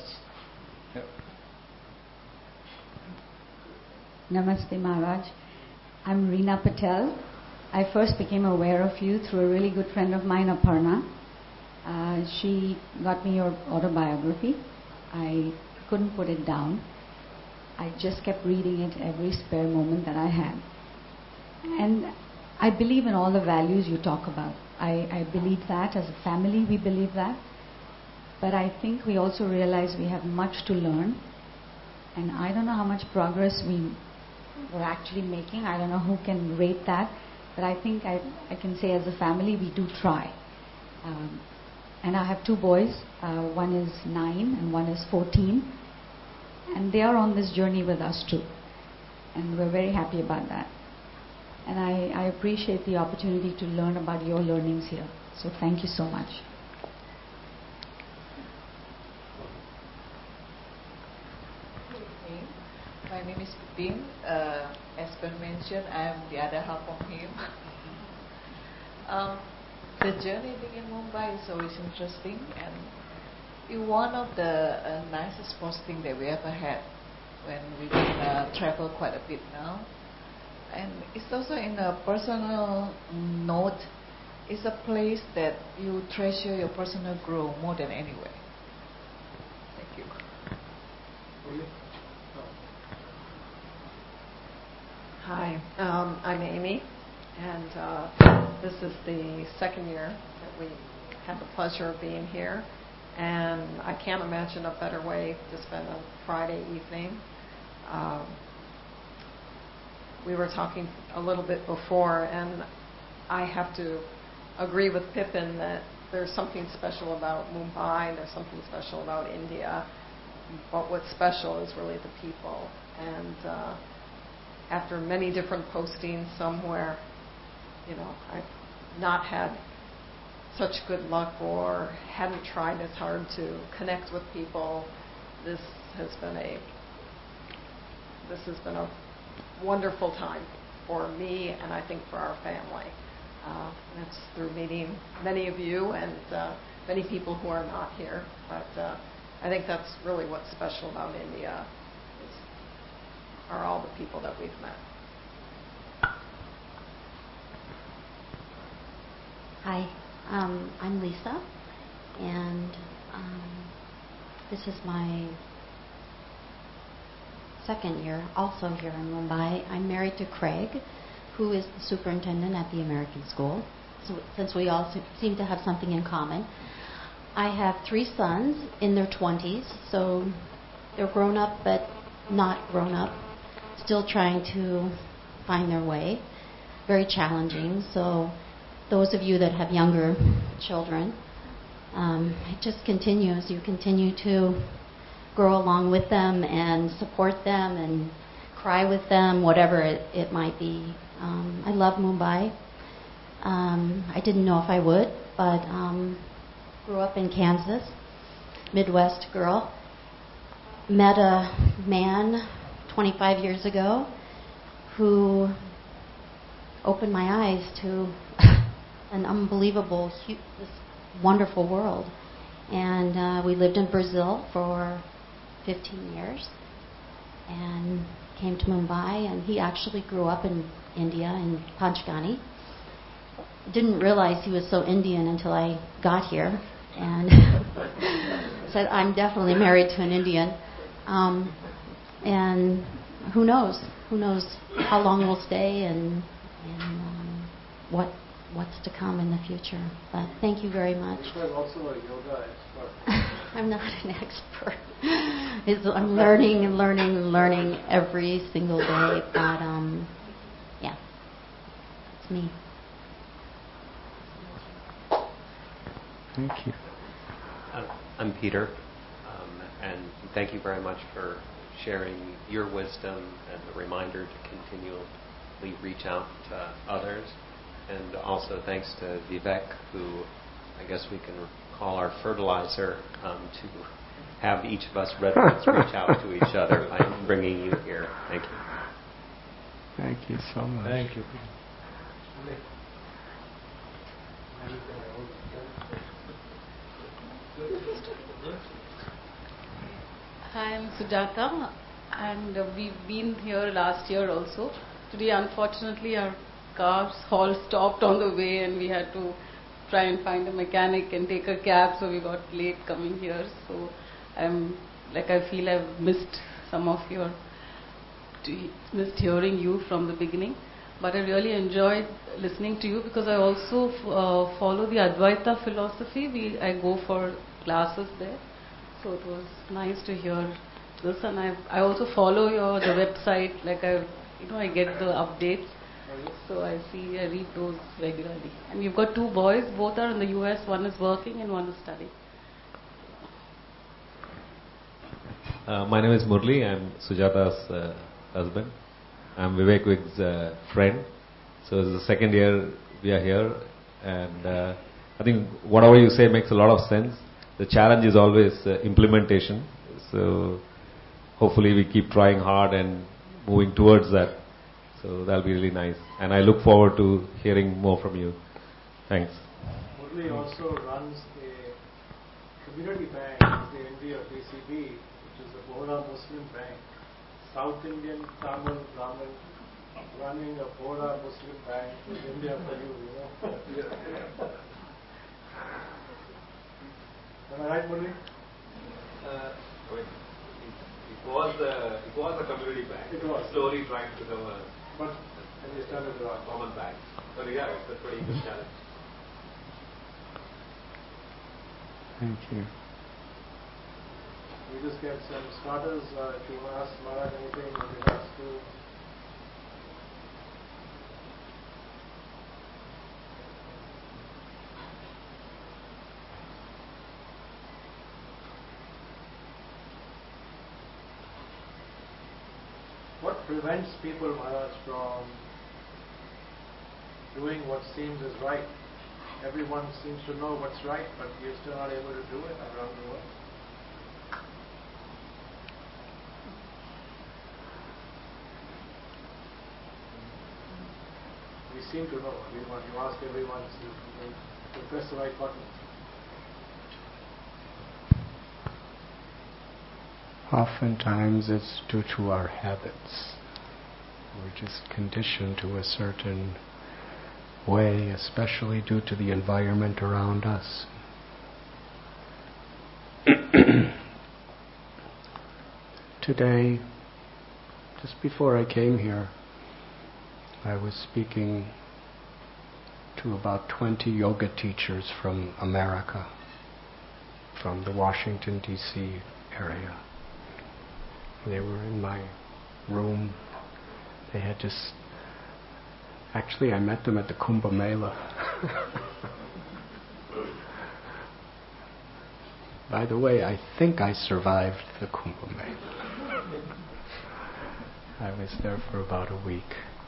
Namaste Maharaj. I'm Reena Patel. I first became aware of you through a really good friend of mine, Aparna. She got me your autobiography. I couldn't put it down. I just kept reading it every spare moment that I had. And I believe in all the values you talk about. I believe that. As a family, we believe that. But I think we also realize we have much to learn. And I don't know how much progress we're actually making. I don't know who can rate that. But I think I can say as a family, we do try. And I have two boys. One is 9 and one is 14. And they are on this journey with us too. And we're very happy about that. And I appreciate the opportunity to learn about your learnings here. So thank you so much. My name is Pipin. As Ben mentioned, I am the other half of him. The journey being in Mumbai is always interesting, and it's one of the nicest posting that we ever had when we travel quite a bit now. And it's also in a personal note. It's a place that you treasure your personal growth more than anywhere. Thank you. Hi, I'm Amy, and this is the second year that we have the pleasure of being here. And I can't imagine a better way to spend a Friday evening. We were talking a little bit before, and I have to agree with Pippin that there's something special about Mumbai, there's something special about India, but what's special is really the people. And after many different postings somewhere, I've not had such good luck or hadn't tried as hard to connect with people. This has been a wonderful time for me, and I think for our family. It's through meeting many of you and many people who are not here. But I think that's really what's special about India, are all the people that we've met. Hi, I'm Lisa, and this is my second year also here in Mumbai. I'm married to Craig, who is the superintendent at the American School, so since we all seem to have something in common. I have 3 sons in their 20s, so they're grown up but not grown up, still trying to find their way. Very challenging. So those of you that have younger children, it just continues. You continue to grow along with them and support them and cry with them, whatever it might be. I love Mumbai. I didn't know if I would, but grew up in Kansas, Midwest girl. Met a man 25 years ago who opened my eyes to an unbelievable, this wonderful world. And we lived in Brazil for 15 years. and came to Mumbai. And he actually grew up in India, in Panchgani. Didn't realize he was so Indian until I got here and said, I'm definitely married to an Indian. And who knows how long we'll stay and what's to come in the future. But thank you very much. You're also a yoga expert. I'm not an expert. I'm learning and learning and learning every single day. But yeah, it's me. Thank you. I'm Peter, and thank you very much for sharing your wisdom and the reminder to continually reach out to others. And also thanks to Vivek, who I guess we can call our fertilizer, to have each of us redwoods reach out to each other by bringing you here. Thank you. Thank you so much. Thank you. Hi, I'm Sujata, and we've been here last year also. Today, unfortunately, our cars all stopped on the way, and we had to try and find a mechanic and take a cab, so we got late coming here. So I feel I've missed missed hearing you from the beginning. But I really enjoyed listening to you because I also follow the Advaita philosophy. I go for classes there. So it was nice to hear this, and I also follow the website. I get the updates, so I read those regularly. And you've got 2 boys, both are in the US. One is working and one is studying. My name is Murli. I'm Sujata's husband. I'm Vivek Wig's friend. So it's the second year we are here, and I think whatever you say makes a lot of sense. The challenge is always implementation. So hopefully we keep trying hard and moving towards that. So that'll be really nice. And I look forward to hearing more from you. Thanks. Murli also runs a community bank, the India PCB, which is the Bohra Muslim Bank. South Indian Tamil Brahmin running a Bohra Muslim Bank in India for you, Am I right, Murli? It was a community bank. It was. Slowly trying to become a common bank. But yeah, it's a pretty good challenge. Thank you. We just get some starters. If you want to ask Maharaj anything in regards to what prevents people, Maharaj, from doing what seems is right? Everyone seems to know what's right, but you're still not able to do it around the world. We seem to know. You ask everyone, you press the right button. Oftentimes it's due to our habits. We're just conditioned to a certain way, especially due to the environment around us. Today, just before I came here, I was speaking to about 20 yoga teachers from America, from the Washington, D.C. area. They were in my room. They had just... Actually, I met them at the Kumbh Mela. By the way, I think I survived the Kumbh Mela. I was there for about a week.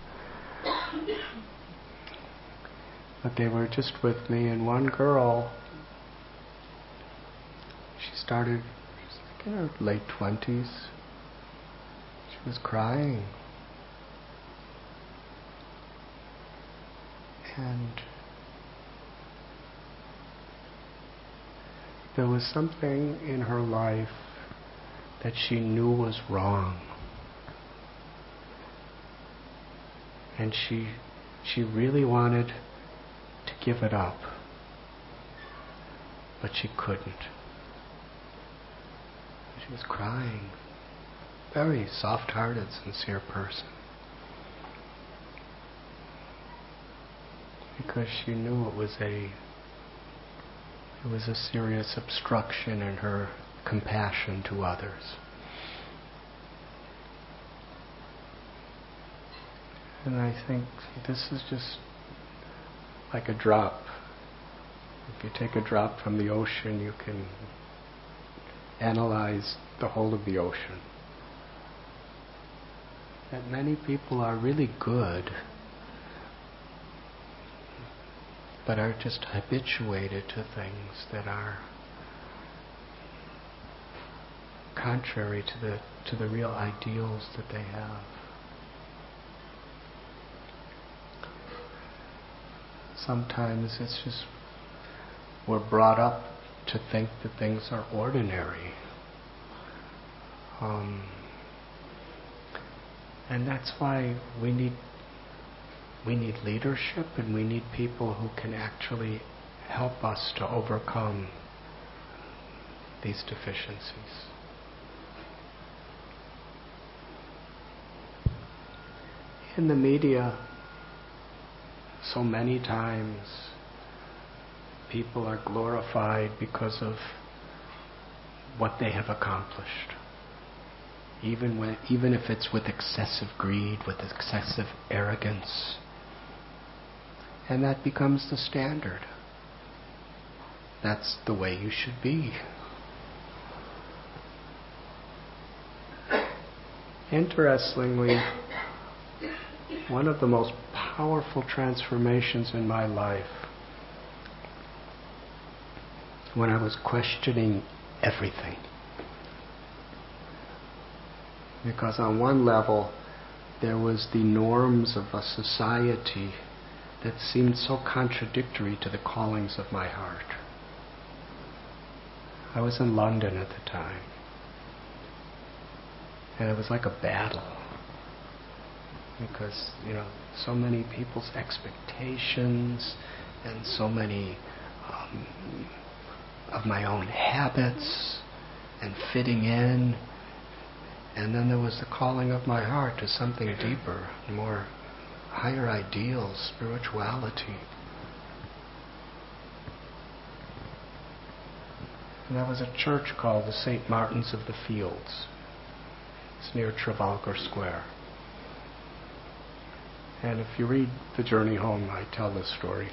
But they were just with me, and one girl, she was like in her late 20s. She was crying. And there was something in her life that she knew was wrong. And she really wanted to give it up, but she couldn't. She was crying. Very soft-hearted, sincere person. Because she knew it was a serious obstruction in her compassion to others. And I think this is just like a drop. If you take a drop from the ocean, you can analyze the whole of the ocean. That many people are really good, but are just habituated to things that are contrary to the real ideals that they have. Sometimes it's just we're brought up to think that things are ordinary. And that's why we need leadership, and we need people who can actually help us to overcome these deficiencies. In the media, so many times people are glorified because of what they have accomplished. Even if it's with excessive greed, with excessive arrogance. And that becomes the standard. That's the way you should be. Interestingly, one of the most powerful transformations in my life, when I was questioning everything. Because on one level, there was the norms of a society that seemed so contradictory to the callings of my heart. I was in London at the time, and it was like a battle. Because, so many people's expectations and so many of my own habits and fitting in. And then there was the calling of my heart to something deeper, more higher ideals, spirituality. And that was a church called the St. Martin's of the Fields. It's near Trafalgar Square. And if you read The Journey Home, I tell this story.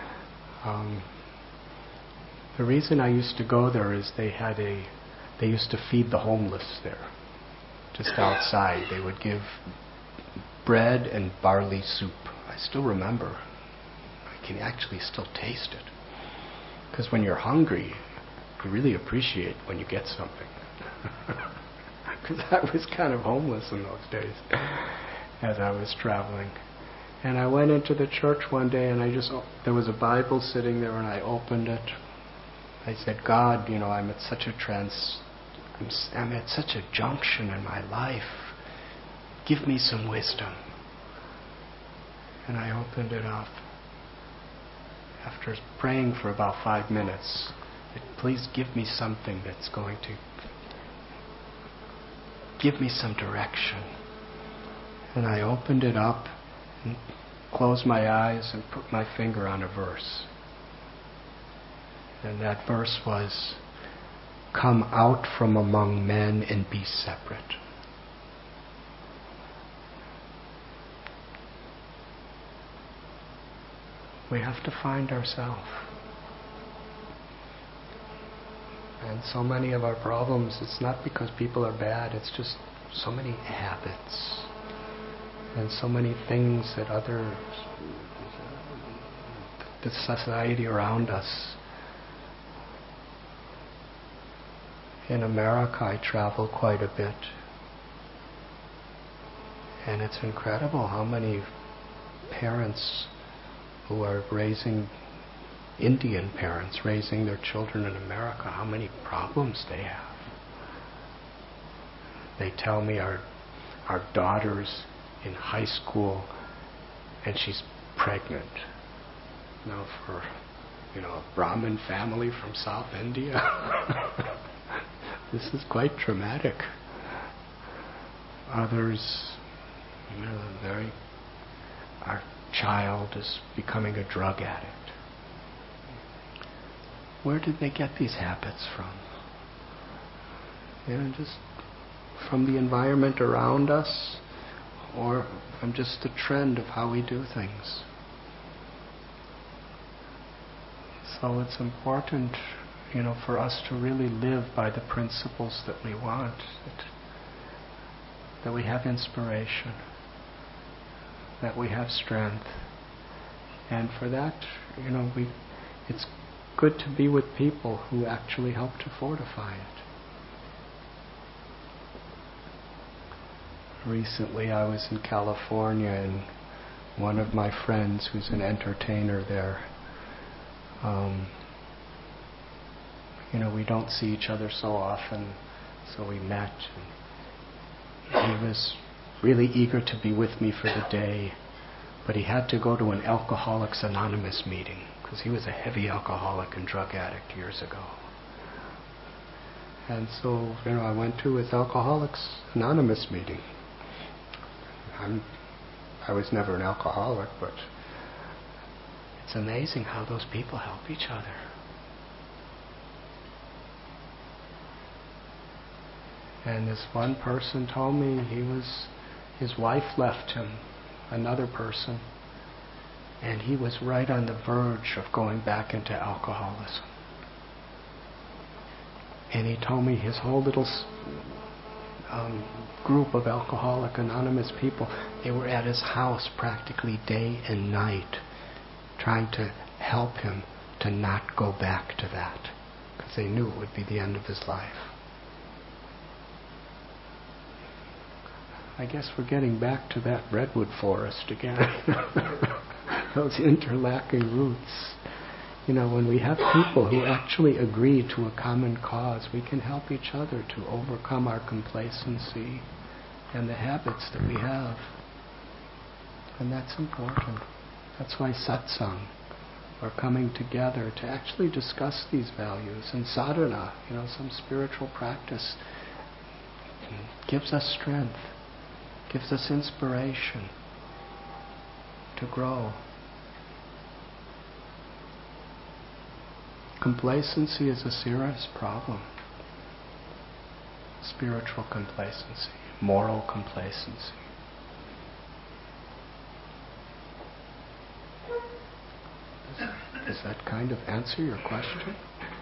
The reason I used to go there is they used to feed the homeless there. Just outside, they would give bread and barley soup. I still remember. I can actually still taste it. Because when you're hungry, you really appreciate when you get something. Because I was kind of homeless in those days as I was traveling. And I went into the church one day, and there was a Bible sitting there, and I opened it. I said, God, I'm at such a junction in my life. Give me some wisdom. And I opened it up. After praying for about 5 minutes, please give me something that's going to give me some direction. And I opened it up and closed my eyes and put my finger on a verse. And that verse was, "Come out from among men and be separate." We have to find ourselves. And so many of our problems, it's not because people are bad, it's just so many habits and so many things that the society around us. In America, I travel quite a bit. And it's incredible how many parents who are Indian parents raising their children in America, how many problems they have. They tell me our daughters in high school and she's pregnant. For a Brahmin family from South India, this is quite traumatic. Others, our child is becoming a drug addict. Where did they get these habits from? Just from the environment around us, or from just the trend of how we do things. So it's important, for us to really live by the principles that we want, that we have inspiration, that we have strength. And for that, it's good to be with people who actually help to fortify it. Recently I was in California, and one of my friends who's an entertainer there, we don't see each other so often, so we met. And he was really eager to be with me for the day, but he had to go to an Alcoholics Anonymous meeting because he was a heavy alcoholic and drug addict years ago. And so, I went to his Alcoholics Anonymous meeting. I was never an alcoholic, but it's amazing how those people help each other. And this one person told me his wife left him, another person, and he was right on the verge of going back into alcoholism. And he told me his whole little group of Alcoholic Anonymous people, they were at his house practically day and night, trying to help him to not go back to that, because they knew it would be the end of his life. I guess we're getting back to that redwood forest again. Those interlacking roots. When we have people who actually agree to a common cause, we can help each other to overcome our complacency and the habits that we have. And that's important. That's why satsang, or coming together to actually discuss these values, and sadhana, some spiritual practice, gives us strength, gives us inspiration to grow. Complacency is a serious problem. Spiritual complacency, moral complacency. Does that kind of answer your question?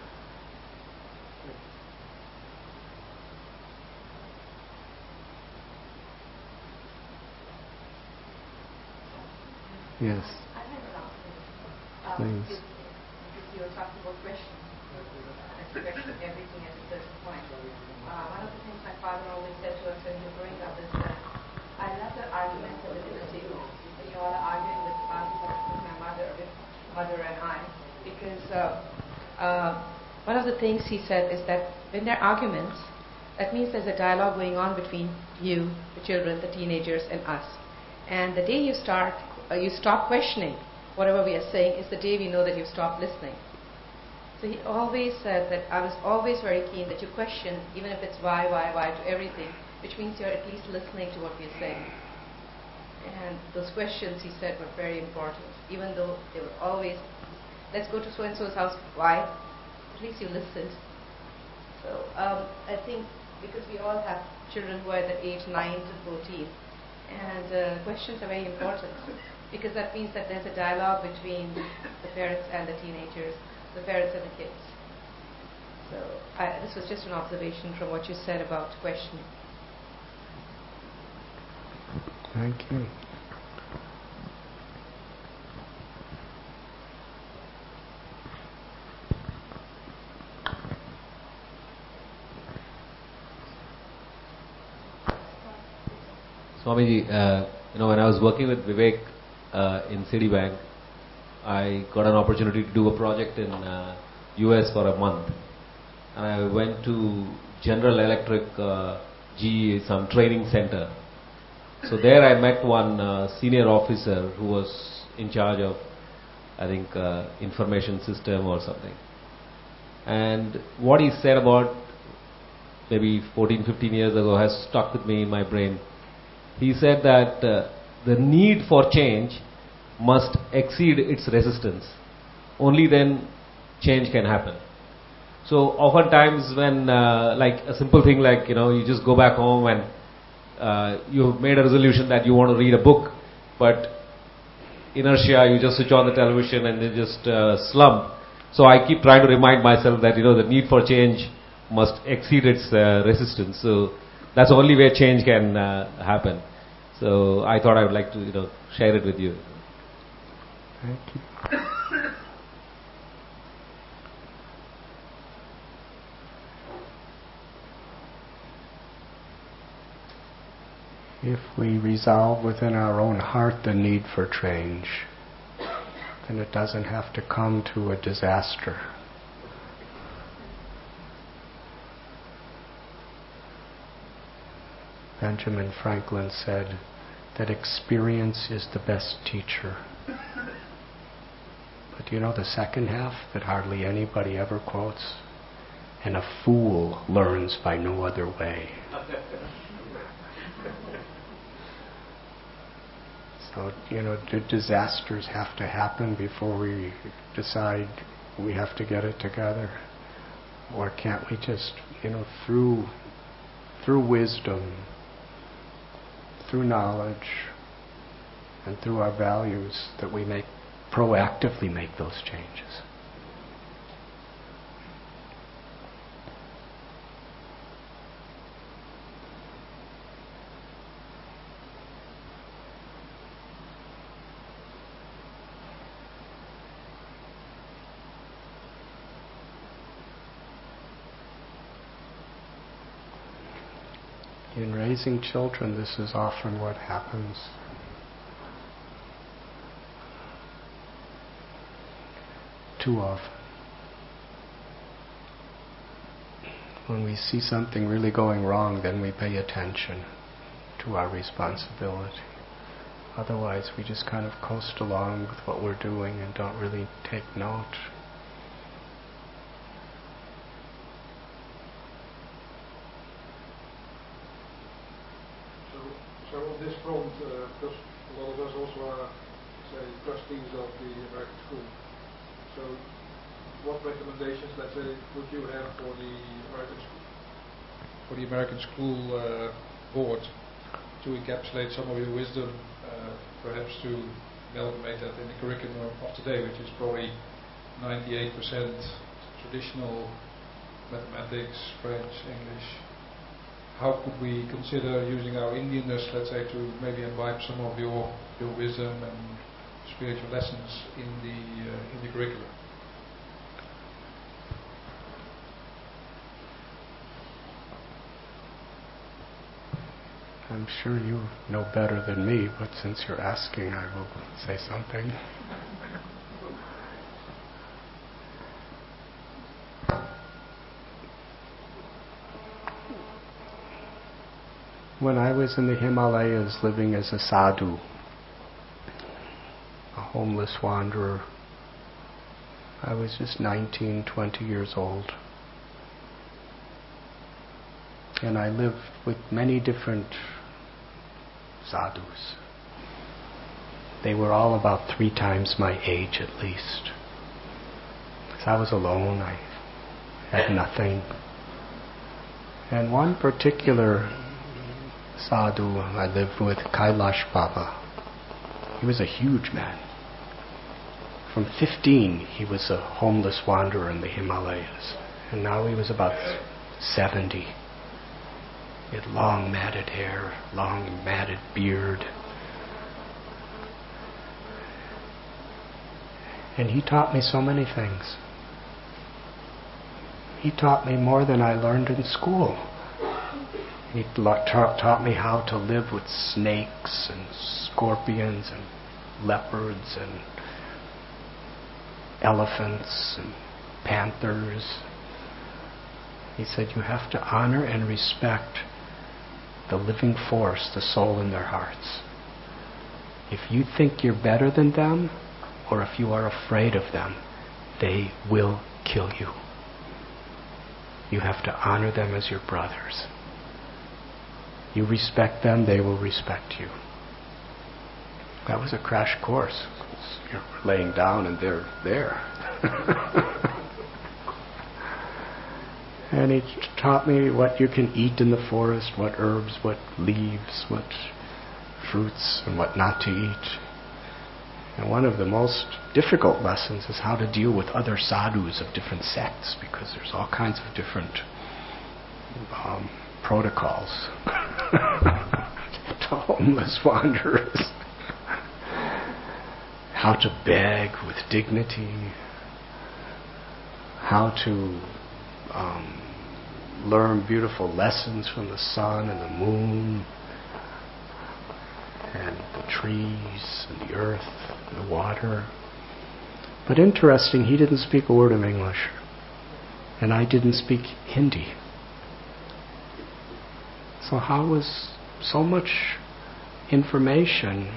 Yes. Please. Because you were talking about questions. Let's question everything at a certain point. One of the things my father always said to us when we were growing up is that I love the arguments at the dinner table. When you all are arguing with my mother and I, because one of the things he said is that when there are arguments, that means there's a dialogue going on between you, the children, the teenagers, and us. And the day you stop questioning whatever we are saying is the day we know that you stopped listening. So he always said that I was always very keen that you question, even if it's why to everything, which means you're at least listening to what we are saying. And those questions, he said, were very important, even though they were always, let's go to so-and-so's house, why? At least you listened. So I think because we all have children who are at the age 9 to 14, and questions are very important, because that means that there's a dialogue between the parents and the teenagers, the parents and the kids. So this was just an observation from what you said about questioning. Thank you. Swamiji, when I was working with Vivek in Citibank, I got an opportunity to do a project in US for a month. And I went to General Electric GE, some training center. So there I met one senior officer who was in charge of, I think, information system or something. And what he said about maybe 14, 15 years ago has stuck with me in my brain. He said that the need for change must exceed its resistance. Only then change can happen. So oftentimes when like a simple thing like, you just go back home and you've made a resolution that you want to read a book, but inertia, you just switch on the television and you just slump. So I keep trying to remind myself that, the need for change must exceed its resistance. So that's the only way change can happen. So I thought I would like to, share it with you. Thank you. If we resolve within our own heart the need for change, then it doesn't have to come to a disaster. Benjamin Franklin said that experience is the best teacher. But the second half that hardly anybody ever quotes? And a fool learns by no other way. So, do disasters have to happen before we decide we have to get it together? Or can't we just, through wisdom, through knowledge, and through our values, that we proactively make those changes? In raising children, this is often what happens. Too often. When we see something really going wrong, then we pay attention to our responsibility. Otherwise, we just kind of coast along with what we're doing and don't really take note. So on this front, because a lot of us also are, say, trustees of the American School. So what recommendations, let's say, would you have for the American School board to encapsulate some of your wisdom, perhaps to amalgamate that in the curriculum of today, which is probably 98% traditional mathematics, French, English? How could we consider using our Indianness, let's say, to maybe imbibe some of your wisdom and spiritual lessons in the curriculum? I'm sure you know better than me, but since you're asking, I will say something. When I was in the Himalayas living as a sadhu, a homeless wanderer, I was just 19, 20 years old. And I lived with many different sadhus. They were all about 3 times my age at least. Because I was alone, I had nothing. And one particular sadhu I lived with, Kailash Baba, he was a huge man. From 15, he was a homeless wanderer in the Himalayas. And now he was about 70. He had long matted hair, long matted beard. And he taught me so many things. He taught me more than I learned in school. He taught me how to live with snakes and scorpions and leopards and elephants and panthers. He said you have to honor and respect the living force, the soul in their hearts. If you think you're better than them, or if you are afraid of them, they will kill you. You have to honor them as your brothers. You respect them, they will respect you. That was a crash course. You're laying down and they're there. And he taught me what you can eat in the forest, what herbs, what leaves, what fruits, and what not to eat. And one of the most difficult lessons is how to deal with other sadhus of different sects, because there's all kinds of different protocols to homeless wanderers. How to beg with dignity, how to learn beautiful lessons from the sun and the moon and the trees and the earth and the water. But interesting, he didn't speak a word of English, and I didn't speak Hindi. So how was so much information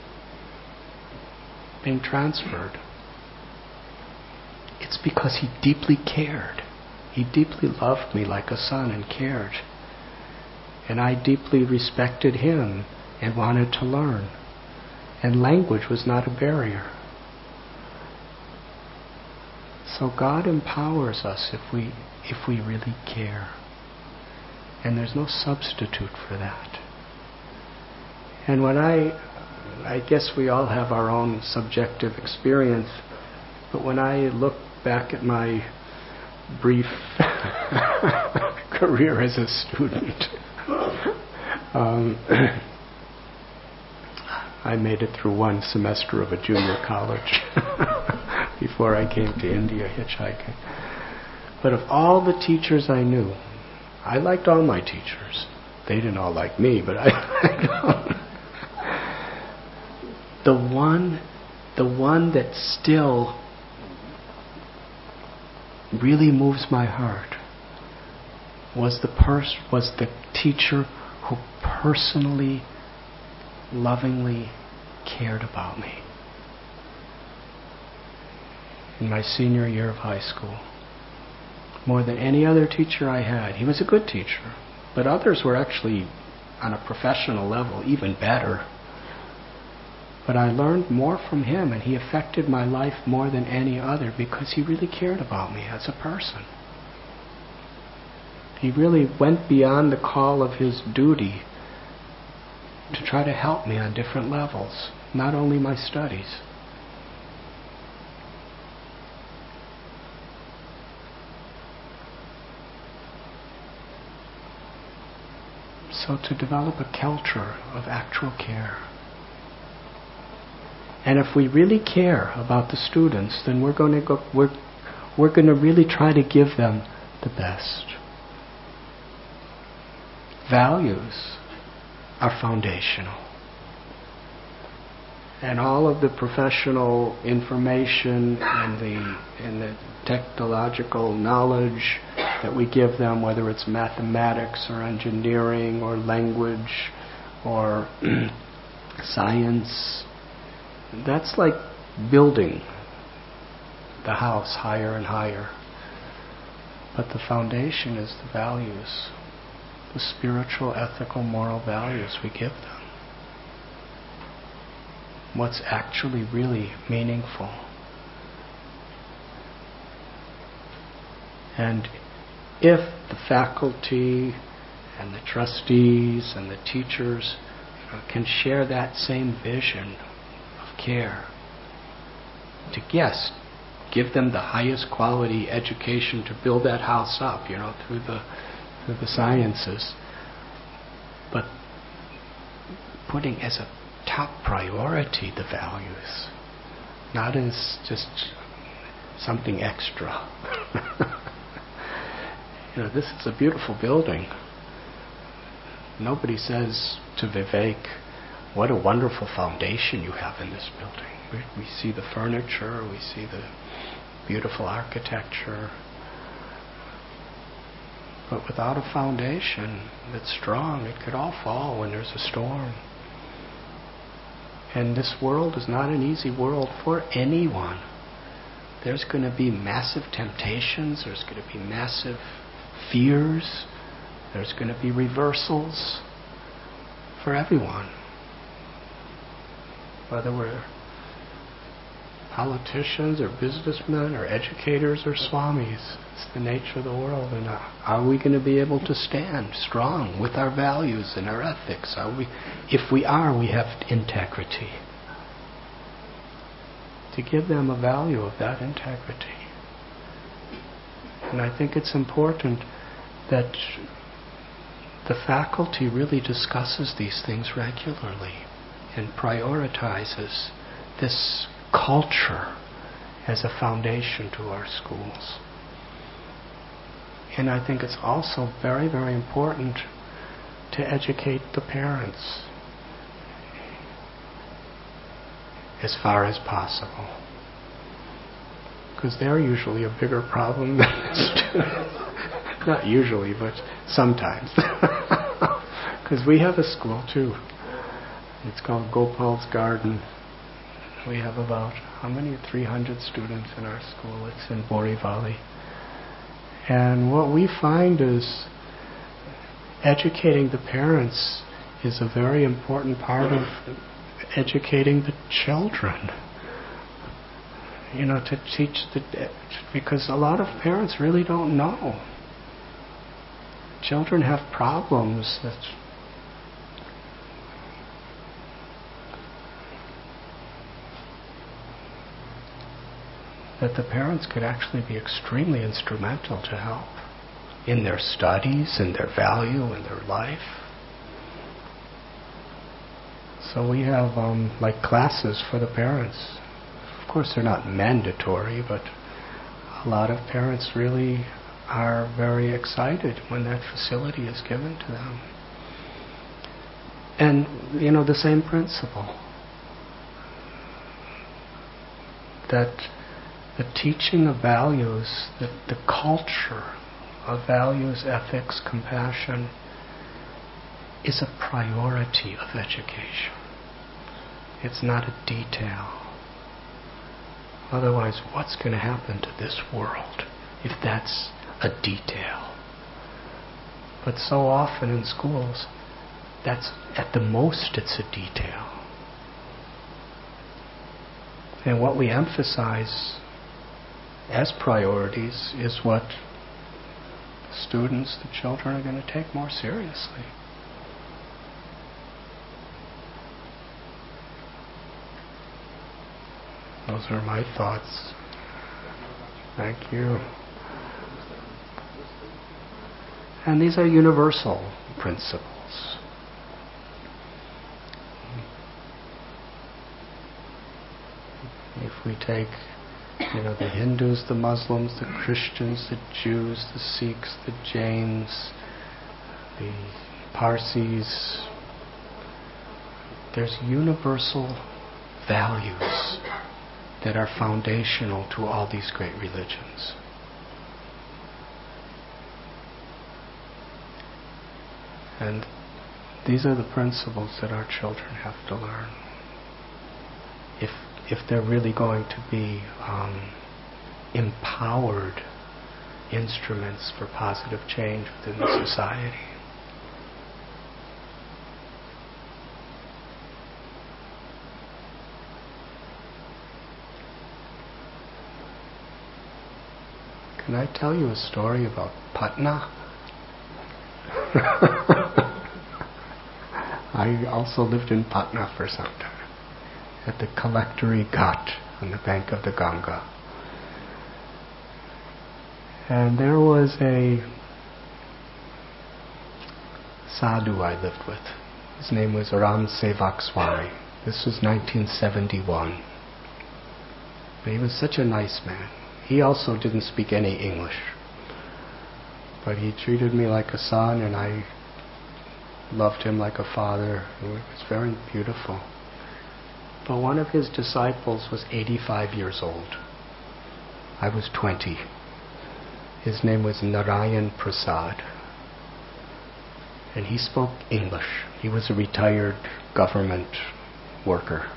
being transferred? It's because he deeply cared. He deeply loved me like a son and cared. And I deeply respected him and wanted to learn. And language was not a barrier. So God empowers us if we really care. And there's no substitute for that. And when I guess we all have our own subjective experience, but when I look back at my brief career as a student, I made it through one semester of a junior college before I came to India hitchhiking. But of all the teachers I knew, I liked all my teachers. They didn't all like me, but I liked all. The one that still really moves my heart was the teacher who personally, lovingly cared about me. In my senior year of high school, more than any other teacher I had, he was a good teacher, but others were actually on a professional level even better. But I learned more from him, and he affected my life more than any other because he really cared about me as a person. He really went beyond the call of his duty to try to help me on different levels, not only my studies. So to develop a culture of actual care. And if we really care about the students, then we're going to really try to give them the best. Values are foundational. And all of the professional information and the technological knowledge that we give them, whether it's mathematics or engineering or language or science, that's like building the house higher and higher. But the foundation is the values, the spiritual, ethical, moral values we give them. What's actually really meaningful. And if the faculty and the trustees and the teachers can share that same vision of care, to give them the highest quality education to build that house up, through the sciences, but putting as a top priority the values, not as just something extra. This is a beautiful building. Nobody says to Vivek, what a wonderful foundation you have in this building. We see the furniture, we see the beautiful architecture, But without a foundation that's strong, it could all fall when there's a storm. And this world is not an easy world for anyone. There's going to be massive temptations, there's going to be massive fears, there's going to be reversals for everyone. Whether we're politicians or businessmen or educators or swamis, it's the nature of the world. And are we going to be able to stand strong with our values and our ethics? If we are, we have integrity. To give them a value of that integrity. And I think it's important that the faculty really discusses these things regularly and prioritizes this culture as a foundation to our schools. And I think it's also very, very important to educate the parents as far as possible. Because they're usually a bigger problem than the students. Not usually, but sometimes. Because we have a school too. It's called Gopal's Garden. We have about, 300 students in our school. It's in Borivali. And what we find is educating the parents is a very important part of educating the children. To teach because a lot of parents really don't know. Children have problems that the parents could actually be extremely instrumental to help in their studies, in their value, in their life. So we have classes for the parents. Of course, they're not mandatory, but a lot of parents really are very excited when that facility is given to them. And, the same principle. That the teaching of values, the culture of values, ethics, compassion, is a priority of education. It's not a detail. Otherwise, what's going to happen to this world if that's a detail? But so often in schools, that's at the most it's a detail. And what we emphasize as priorities is what the students, the children are going to take more seriously. Those are my thoughts. Thank you. And these are universal principles. If we take, the Hindus, the Muslims, the Christians, the Jews, the Sikhs, the Jains, the Parsis, there's universal values that are foundational to all these great religions. And these are the principles that our children have to learn. If they're really going to be empowered instruments for positive change within the society. Can I tell you a story about Patna? I also lived in Patna for some time, at the Collectory Ghat on the bank of the Ganga. And there was a sadhu I lived with. His name was Ram Sevak Swami. This was 1971. But he was such a nice man. He also didn't speak any English. But he treated me like a son, and I loved him like a father. It was very beautiful. But one of his disciples was 85 years old. I was 20. His name was Narayan Prasad. and he spoke English. He was a retired government worker.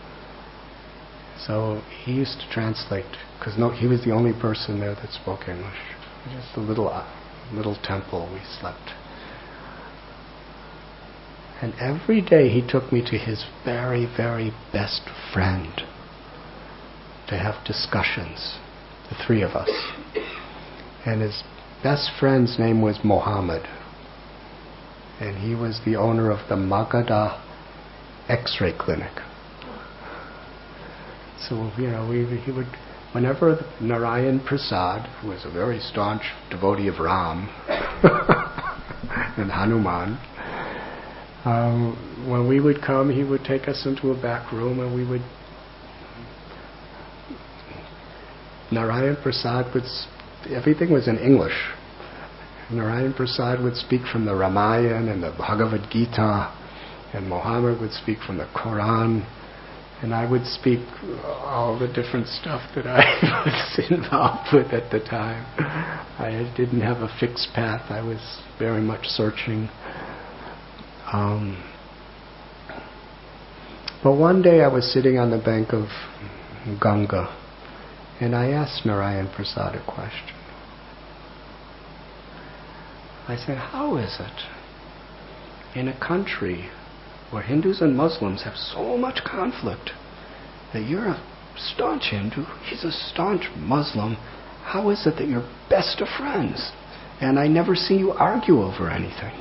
So he used to translate, because he was the only person there that spoke English. Just a little temple we slept. And every day he took me to his very, very best friend to have discussions, the three of us. And his best friend's name was Mohammed. And he was the owner of the Magadha X-ray clinic. So, he would, whenever Narayan Prasad, who was a very staunch devotee of Ram and Hanuman, when we would come, he would take us into a back room and we would... Narayan Prasad everything was in English. Narayan Prasad would speak from the Ramayana and the Bhagavad Gita, and Muhammad would speak from the Quran, and I would speak all the different stuff that I was involved with at the time. I didn't have a fixed path. I was very much searching. But one day I was sitting on the bank of Ganga, and I asked Narayan Prasad a question. I said, how is it in a country where Hindus and Muslims have so much conflict that you're a staunch Hindu, he's a staunch Muslim, how is it that you're best of friends and I never see you argue over anything?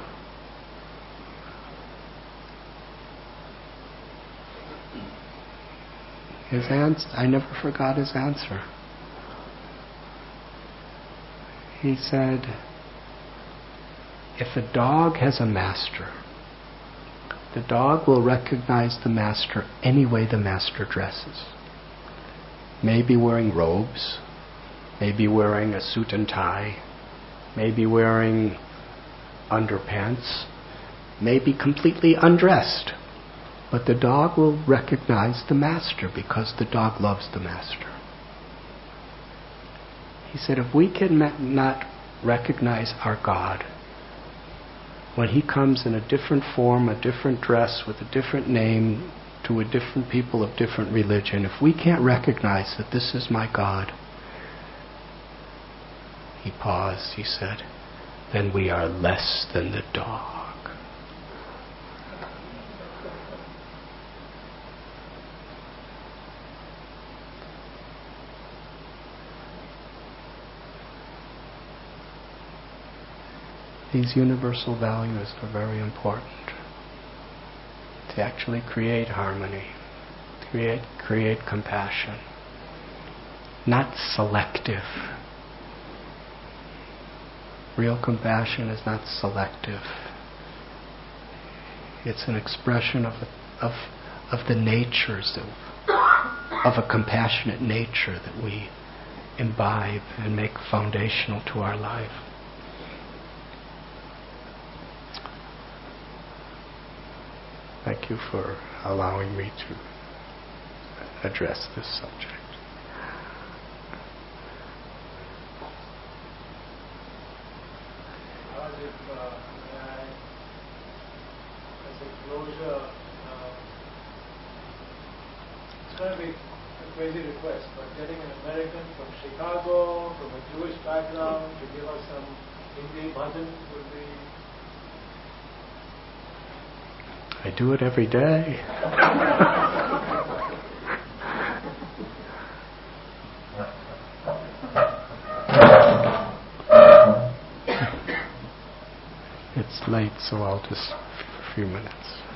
His answer, I never forgot his answer. He said, if a dog has a master, the dog will recognize the master any way the master dresses. Maybe wearing robes, maybe wearing a suit and tie, maybe wearing underpants, maybe completely undressed. But the dog will recognize the master because the dog loves the master. He said, if we can not recognize our God, when He comes in a different form, a different dress, with a different name, to a different people of different religion, if we can't recognize that this is my God, he paused, he said, then we are less than the dog. These universal values are very important to actually create harmony, create compassion, not selective. Real compassion is not selective. It's an expression of the natures of a compassionate nature that we imbibe and make foundational to our life. Thank you for allowing me to address this subject. As a closure, it's going to be a crazy request, but getting an American from Chicago, from a Jewish background, to give us some Hindi bhajan would be... I do it every day. It's late, so I'll just for a few minutes.